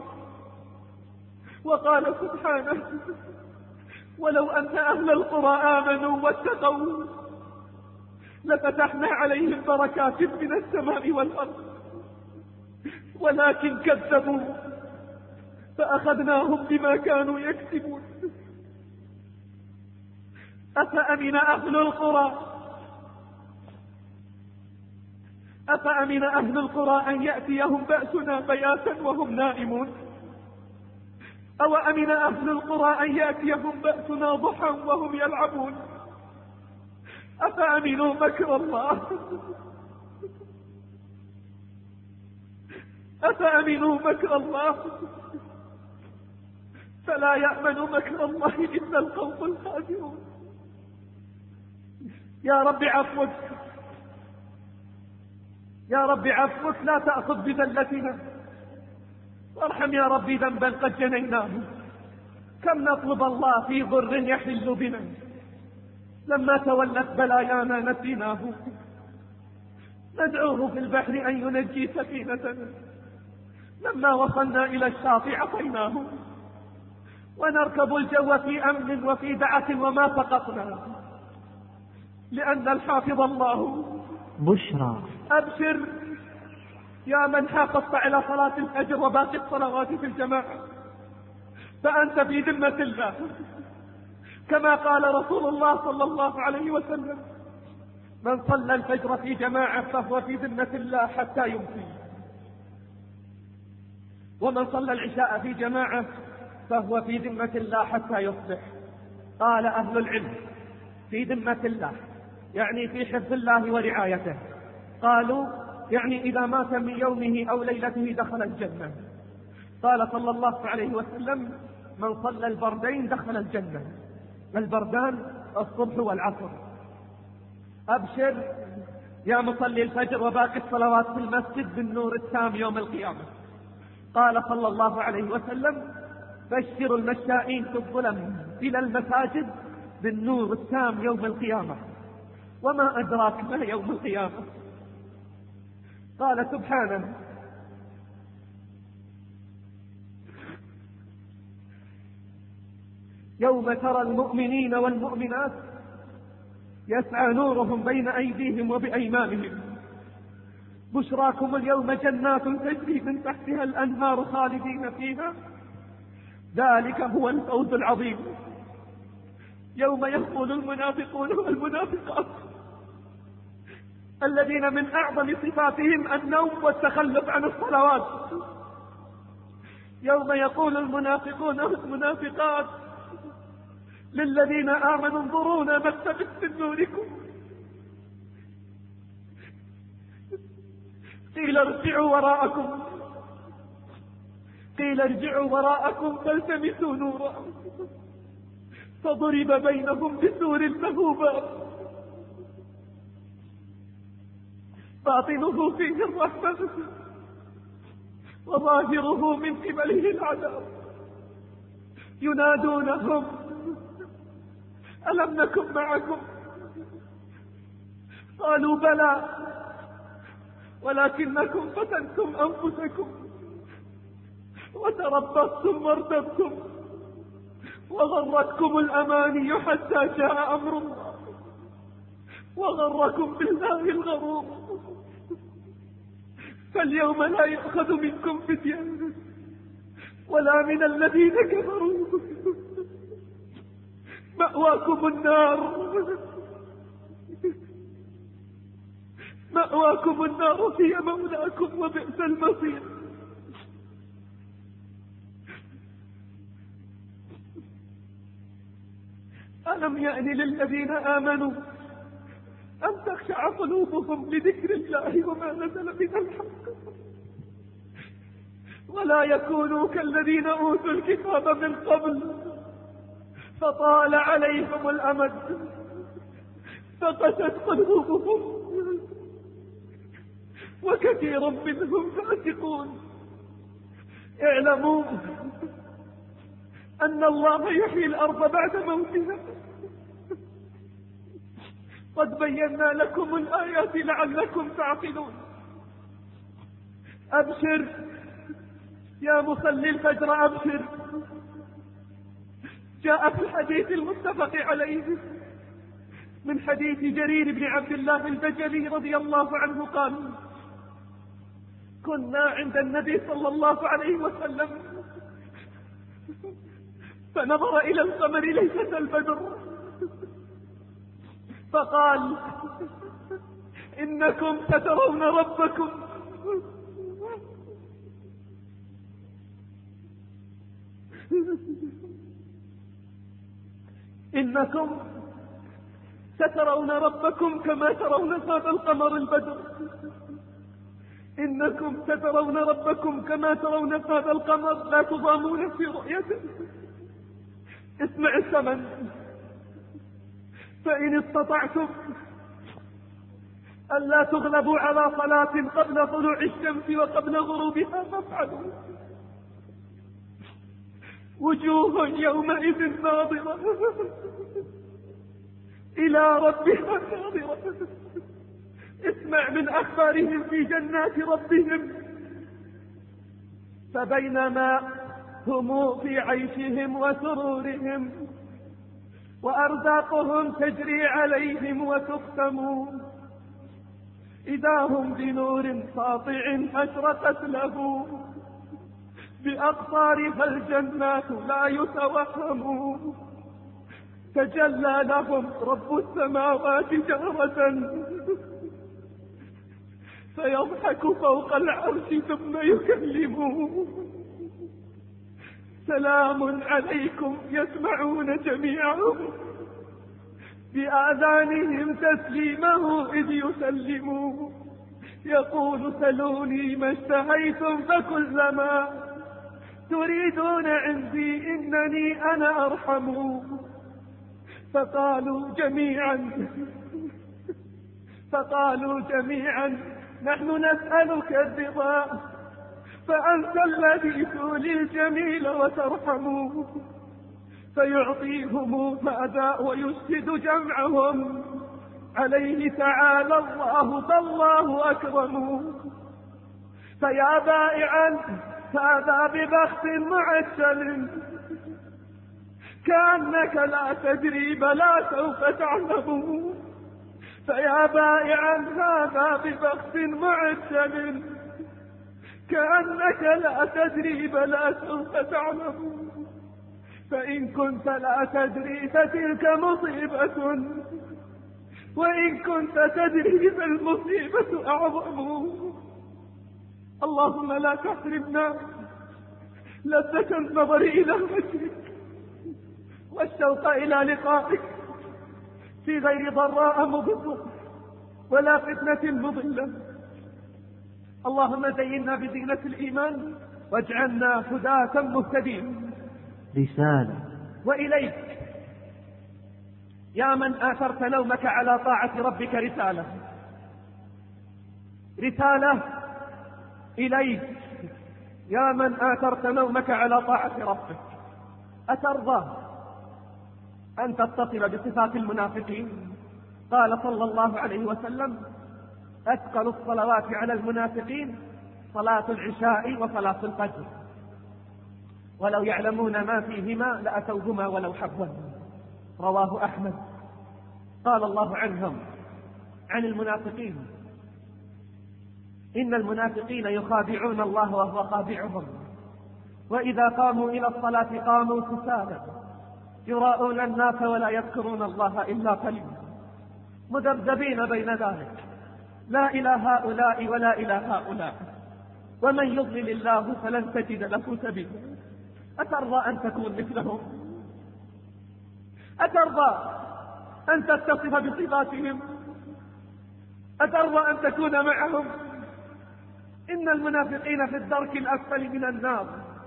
وقال سبحانه: ولو أن أهل القرى آمنوا واتقوا لفتحنا عليهم بركات من السماء والأرض ولكن كذبوا فأخذناهم بما كانوا يكسبون. أفأمن أهل القرى أن يأتيهم بأسنا بياتا وهم نائمون، أو أمن أهل القرى أن يأتيهم بأسنا ضحى وهم يلعبون. أفأمنوا مكر الله أفأمنوا مكر الله فلا يأمن مكر الله إلا القوم الخاسرون. يا رب عفوك، يا رب عفوك، لا تأخذ بذلتنا، وارحم يا رب ذنبا قد جنيناه. كم نطلب الله في ضر يحل بنا، لما تولت بلايانا نسيناه. ندعوه في البحر أن ينجي سفينتنا، لما وصلنا إلى الشاطئ عطيناه، ونركب الجو في أمن وفي دعة وما سقطنا، لأن الحافظ الله. بشرى. أبشر يا من حافظت على صلاة الفجر وباقي الصلوات في الجماعة، فأنت في ذمة الله، كما قال رسول الله صلى الله عليه وسلم: من صلى الفجر في جماعة فهو في ذمة الله حتى يمسي، ومن صلى العشاء في جماعة فهو في ذمة الله حتى يصبح. قال أهل العلم: في ذمة الله يعني في حفظ الله ورعايته. قالوا يعني إذا مات من يومه أو ليلته دخل الجنة. قال صلى الله عليه وسلم: من صلى البردين دخل الجنة. البردان الصبح والعصر. أبشر يا مصلي الفجر وباقي الصلوات في المسجد بالنور التام يوم القيامة. قال صلى الله عليه وسلم: بشروا المشائين في الظلم إلى المساجد بالنور التام يوم القيامة. وما أدراك ما يوم القيامة؟ قال سبحانه: يوم ترى المؤمنين والمؤمنات يسعى نورهم بين أيديهم وبأيمانهم، بشراكم اليوم جنات تجري من تحتها الأنهار خالدين فيها، ذلك هو الفوز العظيم. يوم يقول المنافقون والمنافقات الذين من أعظم صفاتهم النوم والتخلف عن الصلوات، يوم يقول المنافقون والمنافقات للذين آمنوا انظرونا نقتبس من نوركم، قيل ارجعوا وراءكم، قيل ارجعوا وراءكم فالتمسوا نورا، فضرب بينهم بسور له باب باطنه فيه الرحمة وظاهره من قبله العذاب، ينادونهم: ألم نكن معكم؟ قالوا: بلى ولكنكم فتنتم أنفسكم وتربصتم وارتبتم وغرتكم الأماني حتى جاء أمر الله وغركم بالله الغرور، فاليوم لا يؤخذ منكم فدية ولا من الذين كفروا، مأواكم النار، مأواكم النار هي مولاكم وبئس المصير. ألم يأن للذين آمنوا أن تخشع قلوبهم لذكر الله وما نزل من الحق ولا يكونوا كالذين أوتوا الكتاب من قبل فطال عليهم الأمد فقست قلوبهم وكثير منهم فاسقون. اعلموا أن الله يحيي الأرض بعد موتها، قد بينا لكم الآيات لعلكم تعقلون. أبشر يا مصلي الفجر، أبشر. جاء في الحديث المتفق عليه من حديث جرير بن عبد الله البجلي رضي الله عنه قال: كنا عند النبي صلى الله عليه وسلم فنظر إلى القمر ليلة البدر فقال: إنكم سترون ربكم إنكم سترون ربكم كما ترون هذا القمر البدر، إنكم سترون ربكم كما ترون هذا القمر لا تضامون في رؤيته. اسمع الثمن: فإن استطعتم ألا تغلبوا على صلاة قبل طلوع الشمس وقبل غروبها فافعلوا. وجوه يومئذ ناظرة إلى ربها ناظرة اسمع من أخبارهم في جنات ربهم. فبينما هم في عيشهم وسرورهم وأرزاقهم تجري عليهم وتختم، إذا هم بنور ساطع أشرقت له بأقطار، فالجنات لا يتوهم. تجلى لهم رب السماوات جهرة فيضحك فوق العرش ثم يكلمه، سلام عليكم، يسمعون جميعهم بآذانهم تسليمه إذ يسلموا. يقول سلوني ما اشتهيتم فكلما تريدون عندي إنني أنا أرحم. فقالوا جميعا نحن نسألك الرضا، فأنت الذي تولي الجميل وترحم. فيعطيهم ماذا ويشهد جمعهم عليه تعالى الله، فالله أكرم. فيا بائعا هذا ببخت معسل، كأنك لا تدري بلا سوف تعلم. فيا بائعا هذا ببخت معسل، كأنك لا تدري بلا سوف تعلم. فإن كنت لا تدري فتلك مصيبة، وإن كنت تدري فالمصيبة أعظم. اللهم لا تحرمنا لذة النظر إلى وجهك والشوق إلى لقائك في غير ضراء مضرة ولا فتنة مضلة. اللهم زينا بزينة الإيمان واجعلنا هداة مهتدين. رسالة. وإليك يا من آثرت نومك على طاعة ربك رسالة إليك يا من آثرت نومك على طاعة ربك. أترضى أن تتصل بصفات المنافقين؟ قال صلى الله عليه وسلم: أثقل الصلوات على المنافقين صلاة العشاء وصلاة الفجر، ولو يعلمون ما فيهما لأتوهما ولو حبوا. رواه أحمد. قال الله عنهم عن المنافقين: إن المنافقين يخادعون الله وهو خادعهم، وإذا قاموا إلى الصلاة قاموا كسالى يراءون الناس ولا يذكرون الله إلا قليلا، مذبذبين بين ذلك، لا إلى هؤلاء ولا إلى هؤلاء، ومن يضلل الله فلن تجد له سبيلا. أترضى أن تكون مثلهم؟ أترضى أن تتصف بصفاتهم؟ أترضى أن تكون معهم؟ إن المنافقين في الدرك الأسفل من النار.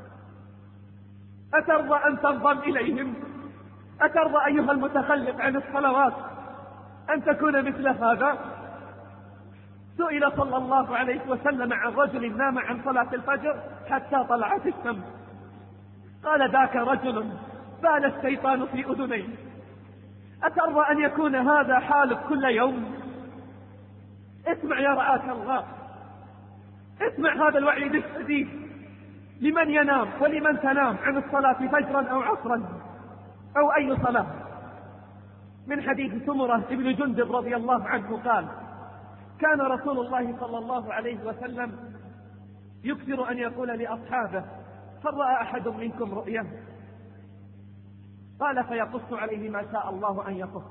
أترضى أن تنضم إليهم؟ أترضى أيها المتخلف عن الصلوات أن تكون مثل هذا؟ سئل صلى الله عليه وسلم عن رجل نام عن صلاة الفجر حتى طلعت الشمس، قال: ذاك رجل بال الشيطان في أذنيه. أترضى أن يكون هذا حالك كل يوم؟ اسمع يا رعاك الله، اسمع هذا الوعيد الشديد لمن ينام ولمن تنام عن الصلاة فجرا أو عصرا أو أي صلاة. من حديث سمرة ابن جندب رضي الله عنه قال: كان رسول الله صلى الله عليه وسلم يكثر أن يقول لأصحابه: هل رأى أحد منكم رؤيا؟ قال: فيقص عليه ما شاء الله أن يقص.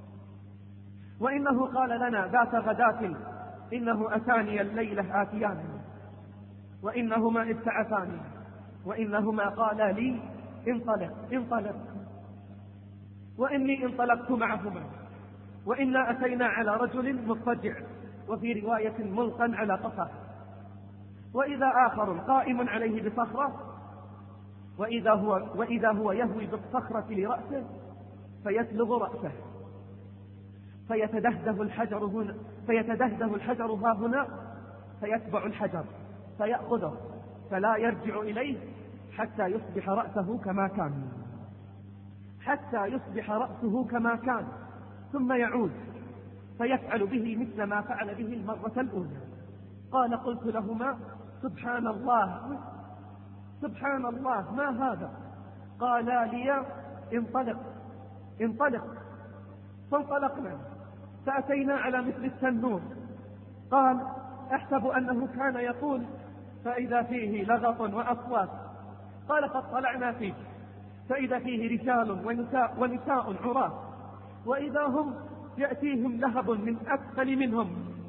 وإنه قال لنا ذات غداة: إنه أتاني الليلة آتيان، وإنهما ابتعثاني، وإنهما قالا لي: انطلق، وإني انطلقت معهما، وإنا أتينا على رجل مضطجع، وفي رواية ملقا على قفاه، وإذا آخر قائم عليه بصخرة، وإذا هو يهوي بالصخرة لرأسه فيسلب رأسه، فيتدهده الحجر ها هنا، فيتبع الحجر فيأخذه فلا يرجع إليه حتى يصبح رأسه كما كان، ثم يعود فيفعل به مثل ما فعل به المرة الأولى. قال قلت لهما سبحان الله سبحان الله ما هذا؟ قالا لي انطلق. فانطلقنا فأتينا على مثل التنور. قال أحسب أنه كان يقول فإذا فيه لغط وأصوات. قال فاطلعنا فيه فإذا فيه رجال ونساء عراة، وإذا هم يأتيهم لهب من أسفل منهم،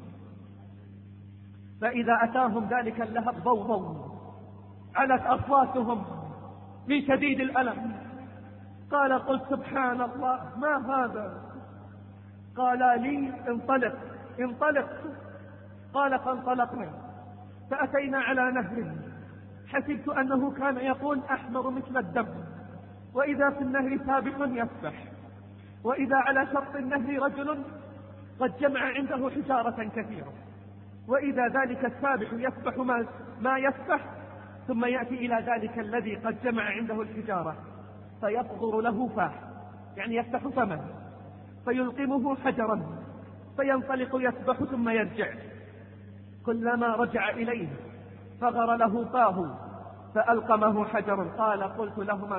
فإذا أتاهم ذلك اللهب ضوضوا علت أصواتهم من شديد الألم. قال قلت سبحان الله ما هذا؟ قال لي انطلق. قال فانطلقنا فأتينا على نهر، حسبت أنه كان يقول أحمر مثل الدم، وإذا في النهر سابق يسبح، وإذا على شط النهر رجل قد جمع عنده حجارة كثيرة، وإذا ذلك السابح يسبح ما يسبح، ثم يأتي إلى ذلك الذي قد جمع عنده الحجارة فيفغر له فاه، يعني يفتح فمه فيلقمه حجرا فينطلق يسبح ثم يرجع. كلما رجع إليه فغر له فاه فألقمه حجر. قال قلت لهما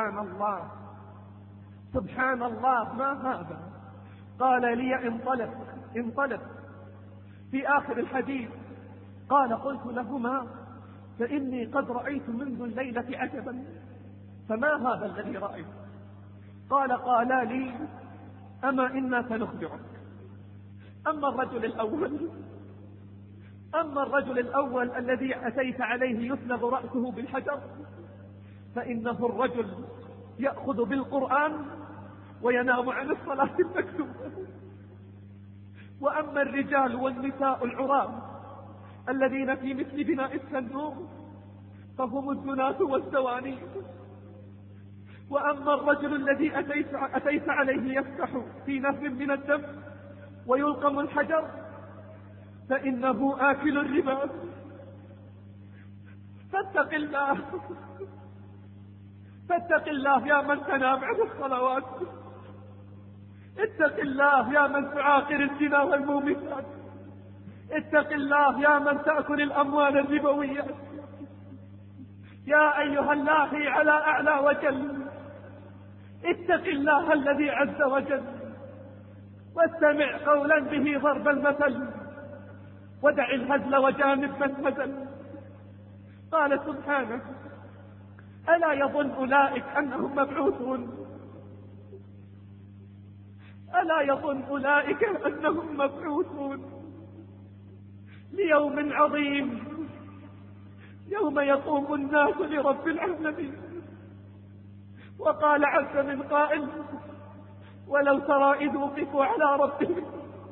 سبحان الله ما هذا؟ قال لي انطلق. في آخر الحديث قال قلت لهما فإني قد رأيت منذ الليلة عجبا، فما هذا الذي رأيت؟ قالا لي أما إنا سنخبرك. أما الرجل الأول الذي أتيت عليه يسلب رأسه بالحجر، فإنه الرجل يأخذ بالقرآن وينام عن الصلاة المكتوبة. وأما الرجال والنساء العراة الذين في مثل بناء الصندوق فهم الزناة والزواني. وأما الرجل الذي أتيت عليه يفتح في نهر من الدم ويلقم الحجر فإنه آكل الربا. فاتق الله يا من تنام عن الصلوات، اتق الله يا من تعاقر الزنا والمومسات، اتق الله يا من تأكل الأموال الربوية. يا أيها اللاهي على أعلى وجل، اتق الله الذي عز وجل، واستمع قولا به ضرب المثل، ودع الهزل وجانب من هزل. قال سبحانه ألا يظن أولئك أنهم مبعوثون؟ ألا يظن أولئك أنهم مبعوثون ليوم عظيم يوم يقوم الناس لرب العالمين. وقال عز من قائل ولو ترى إذ وقفوا على ربهم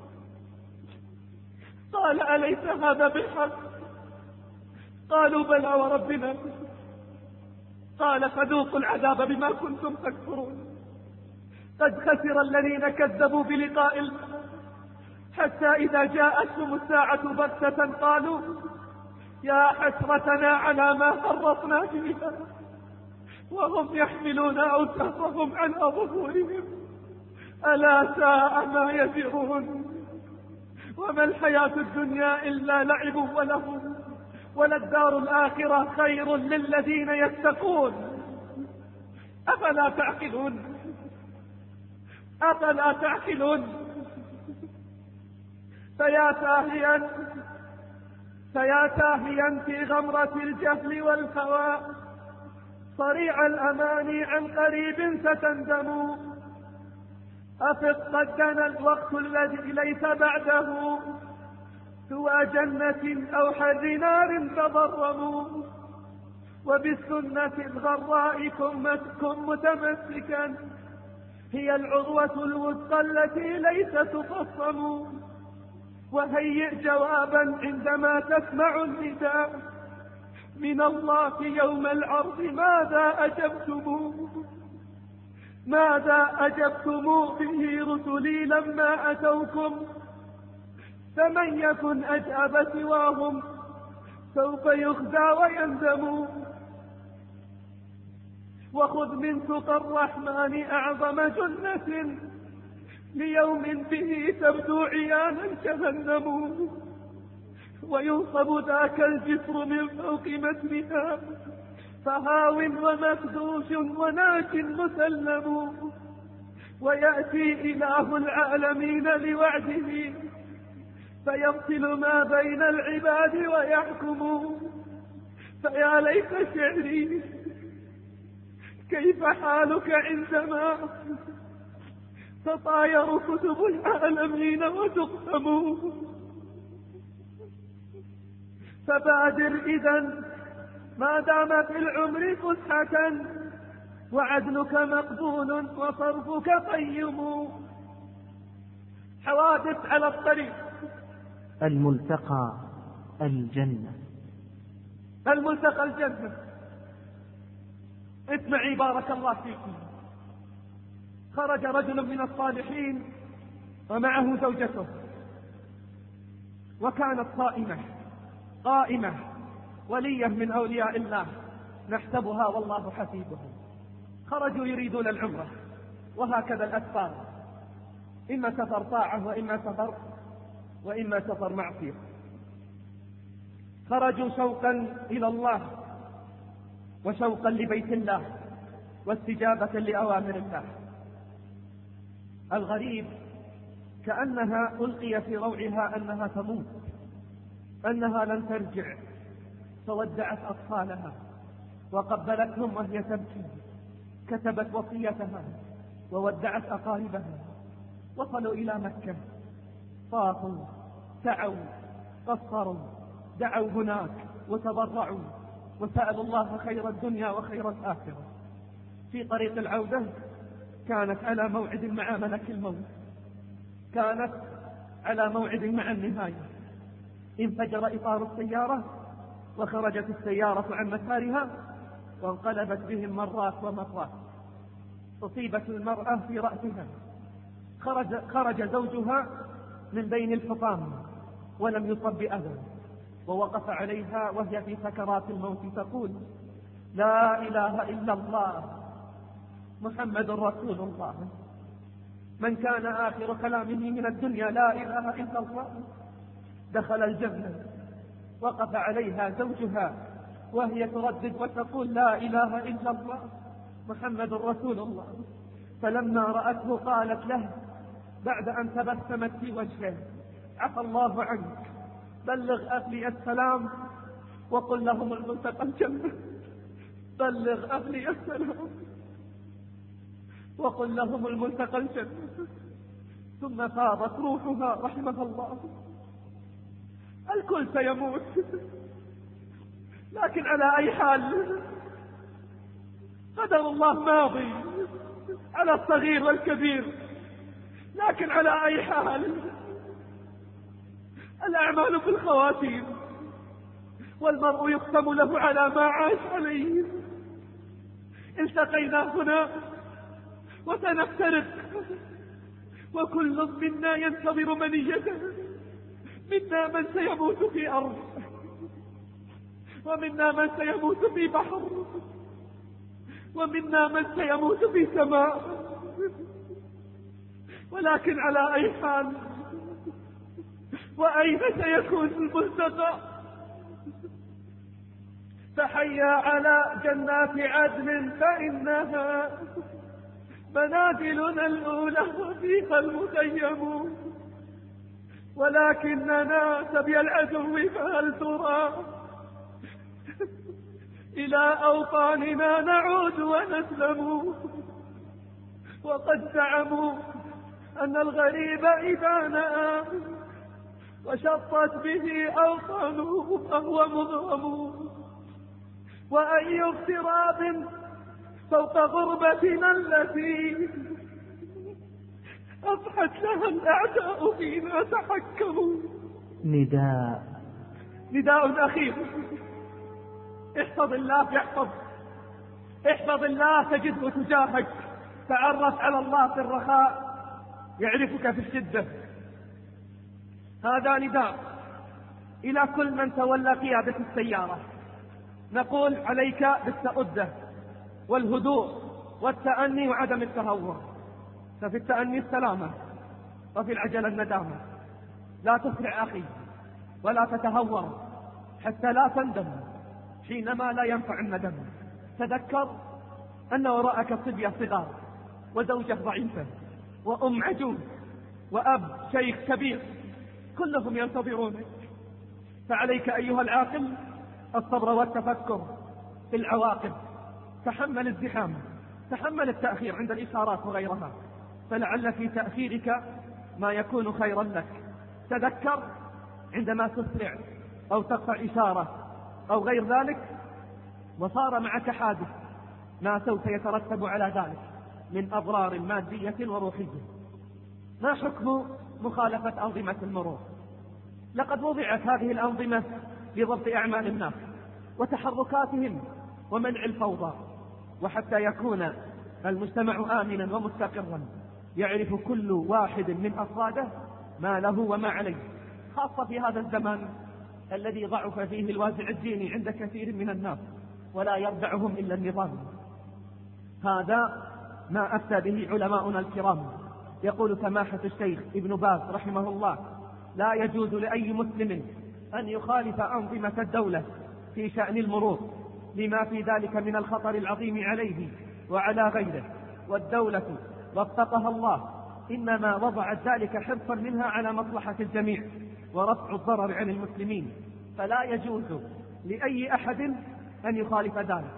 قال أليس هذا بالحق؟ قالوا بلى وربنا. قال فذوقوا العذاب بما كنتم تكفرون. قد خسر الذين كذبوا بلقاء الله حتى إذا جاءتهم الساعة بغتة قالوا يا حسرتنا على ما فرطنا فيها وهم يحملون أوزارهم على ظهورهم ألا ساء ما يزرون. وما الحياة الدنيا إلا لعب ولهو وللدار الآخرة خير للذين يتقون أفلا تعقلون. فيا تاهيا في غمرة الجهل والهوى صريع الأماني عن قريب ستندم. أفق قد دنا الوقت الذي ليس بعده سوى جنة أو حر نار تضرموا. وبالسنة الغراء كن متمسكا هي العروة الوثقى التي ليس تخصم. وهيئ جوابا عندما تسمع النداء من الله يوم العرض ماذا أجبتم به رسلي لما أتوكم. فمن يكن أجاب سواهم سوف يخزى ويندم. وخذ من تقى الرحمن أعظم جنة ليوم به تبدو عيانا جهنم، وينصب ذاك الجسر من فوق متنها، فهاو ومكدوش وناج مسلم. ويأتي إله العالمين لوعده، فيفصل ما بين العباد ويحكم. فيا ليت شعري كيف حالك عندما تطاير كتب العالمين وتقسم. فبادر إذن ما دام في العمر فسحة، وعدلك مقبول وصرفك قيم. حوادث على الطريق. الملتقى الجنة. الملتقى الجنة. اسمعي بارك الله فيكم. خرج رجل من الصالحين ومعه زوجته، وكانت قائمة ولية من أولياء الله نحسبها والله حسيبها. خرجوا يريدون العمرة، وهكذا الأسفار، إما سفر طاعة وإما سفر معصية. خرجوا شوقا إلى الله وشوقا لبيت الله واستجابة لأوامر الله. الغريب كأنها ألقي في روعها أنها تموت، أنها لن ترجع، فودعت أطفالها وقبلتهم وهي تبكي، كتبت وصيتها وودعت أقاربها. وصلوا إلى مكة، طافوا، سعوا، قصروا، دعوا هناك وتضرعوا وسألوا الله خير الدنيا وخير الآخرة. في طريق العودة كانت على موعد مع ملك الموت، كانت على موعد مع النهاية. انفجر إطار السيارة وخرجت السيارة عن مسارها وانقلبت بهم مرات ومرات. أصيبت المرأة في رأسها، خرج زوجها من بين الحطام ولم يصب بأذى، ووقف عليها وهي في سكرات الموت تقول: لا إله إلا الله محمد رسول الله. من كان آخر كلامه من الدنيا لا إله إلا الله دخل الجنة. وقف عليها زوجها وهي تردد وتقول: لا إله إلا الله محمد رسول الله. فلما رأته قالت له بعد أن تبسمت في وجهه: عفى الله عنك، بلغ أهلي السلام وقل لهم الملتقى الجنة. بلغ أهلي السلام وقل لهم الملتقى الجنة. ثم فاضت روحها رحمها الله. الكل سيموت، لكن على أي حال قدر الله ماضي على الصغير والكبير، لكن على أي حال الأعمال بالخواتيم، والمرء يختم له على ما عاش عليه. التقينا هنا وسنفترق، وكل منا ينتظر منيته. منا من سيموت في أرض، ومنا من سيموت في بحر، ومنا من سيموت في سماء. ولكن على أي حال وأين سيكون الملتقى؟ فحيا على جنات عدن فإنها منازلنا الأولى وفيها المخيم. ولكننا سبي العدو فهل ترى إلى أوطاننا نعود ونسلم. وقد زعموا أن الغريب إذا نأى وشطت به أوطانه فهو مغرم. وأي اغتراب فوق غربتنا التي أضحت لها الأعداء فينا تحكموا. نداء أخير: احفظ الله يحفظ، احفظ الله تجده تجاهك، تعرف على الله في الرخاء يعرفك في الشدة. هذا نداء إلى كل من تولى قيادة السيارة. نقول: عليك بالتأدة والهدوء والتأني وعدم التهور. ففي التأني السلامة، وفي العجلة الندامة. لا تسرع أخي ولا تتهور حتى لا تندم حينما لا ينفع الندم. تذكر أن وراءك صبية صغار وزوجة ضعيفة وأم عجوز وأب شيخ كبير، كلهم ينتظرونك. فعليك أيها العاقل الصبر والتفكر في العواقب. تحمل الزحام، تحمل التأخير عند الإشارات وغيرها، فلعل في تأخيرك ما يكون خيرا لك. تذكر عندما تسرع أو تقطع إشارة أو غير ذلك وصار معك حادث، ما سوف يترتب على ذلك من أضرار مادية وروحية. ما حكم مخالفة أنظمة المرور؟ لقد وضعت هذه الأنظمة لضبط أعمال الناس وتحركاتهم ومنع الفوضى، وحتى يكون المجتمع آمنا ومستقرا يعرف كل واحد من أفراده ما له وما عليه، خاصة في هذا الزمان الذي ضعف فيه الوازع الديني عند كثير من الناس ولا يردعهم إلا النظام. هذا ما أفتى به علماؤنا الكرام. يقول سماحة الشيخ ابن باز رحمه الله: لا يجوز لأي مسلم أن يخالف أنظمة الدولة في شأن المرور لما في ذلك من الخطر العظيم عليه وعلى غيره، والدولة وفقها الله إنما وضعت ذلك حرصا منها على مصلحة الجميع ورفع الضرر عن المسلمين، فلا يجوز لأي أحد أن يخالف ذلك.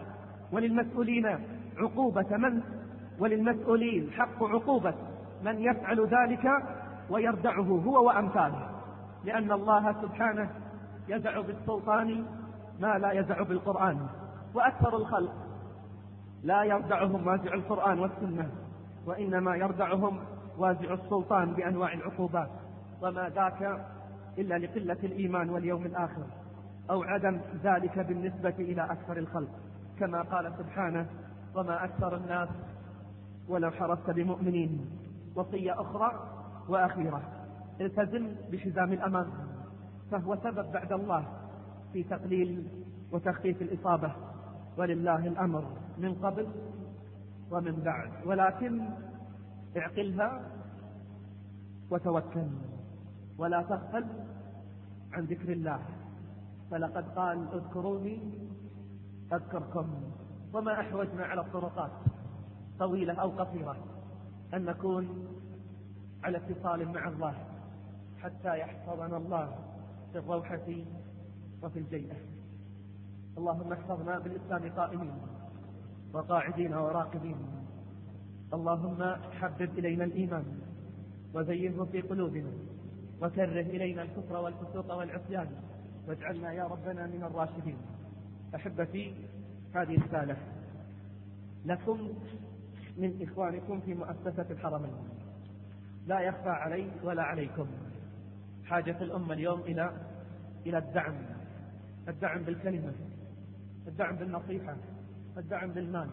وللمسؤولين حق عقوبة من يفعل ذلك ويردعه هو وأمثاله، لأن الله سبحانه يزع بالسلطان ما لا يزع بالقرآن، وأكثر الخلق لا يردعهم وازع القرآن والسنة، وإنما يردعهم وازع السلطان بأنواع العقوبات، وما ذاك إلا لقلة الإيمان واليوم الآخر أو عدم ذلك بالنسبة إلى أكثر الخلق، كما قال سبحانه: وما أكثر الناس ولو حرصت بمؤمنين. وصية أخرى وأخيرة: التزم بحزام الأمان، فهو سبب بعد الله في تقليل وتخفيف الإصابة، ولله الأمر من قبل ومن بعد، ولكن اعقلها وتوكل ولا تغفل عن ذكر الله، فلقد قال: اذكروني أذكركم. وما أحوجنا على الطرقات طويلة أو قصيرة أن نكون على اتصال مع الله حتى يحفظنا الله في الروحة وفي الجيئة. اللهم احفظنا بالإسلام قائمين وقاعدين وراقدين. اللهم حبب إلينا الإيمان وزينه في قلوبنا، وكره إلينا الكفر والفسوق والعصيان، واجعلنا يا ربنا من الراشدين. أحبتي، هذه رسالة لكم من إخوانكم في مؤسسة الحرمين. لا يخفى علي ولا عليكم حاجة الأمة اليوم إلى الدعم بالكلمة، الدعم بالنصيحة، الدعم بالمال.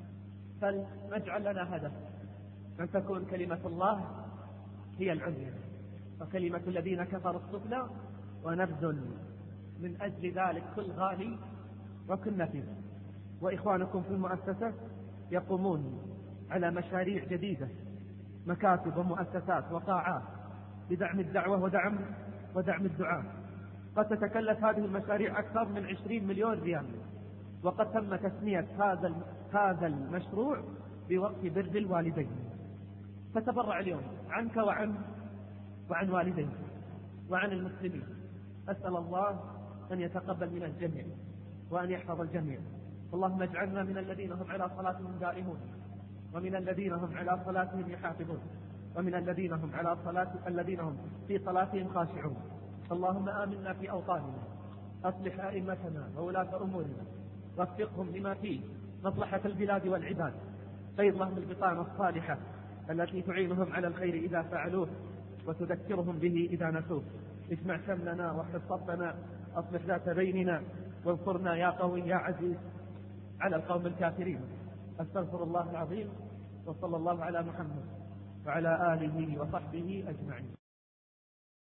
فلنجعل لنا هدف أن تكون كلمة الله هي العليا وكلمة الذين كفروا السفلى، ونبذل من أجل ذلك كل غالي وكل نفيس. وإخوانكم في المؤسسة يقومون على مشاريع جديدة، مكاتب ومؤسسات وقاعات بدعم الدعوة ودعم الدعاء. قد تتكلف هذه المشاريع أكثر من 20 مليون ريال، وقد تم تسمية هذا المشروع بوقف بر الوالدين. فتبرع اليوم عنك وعن والديك وعن المسلمين. أسأل الله أن يتقبل من الجميع وأن يحفظ الجميع. اللهم اجعلنا من الذين هم على صلاتهم دائمون، ومن الذين هم على صلاتهم يحافظون، ومن الذين هم في صلاتهم خاشعون. اللهم آمنا في أوطاننا، أصلح أئمتنا وولاة أمورنا، وفقهم لما فيه مصلحة البلاد والعباد. خير لهم البطانة الصالحة التي تعينهم على الخير إذا فعلوه وتذكرهم به إذا نسوه. اجمع شملنا واحفظ صفنا، أصلح ذات بيننا، وانصرنا يا قوي يا عزيز على القوم الكافرين. أستغفر الله العظيم، وصلى الله على محمد وعلى آله وصحبه أجمعين.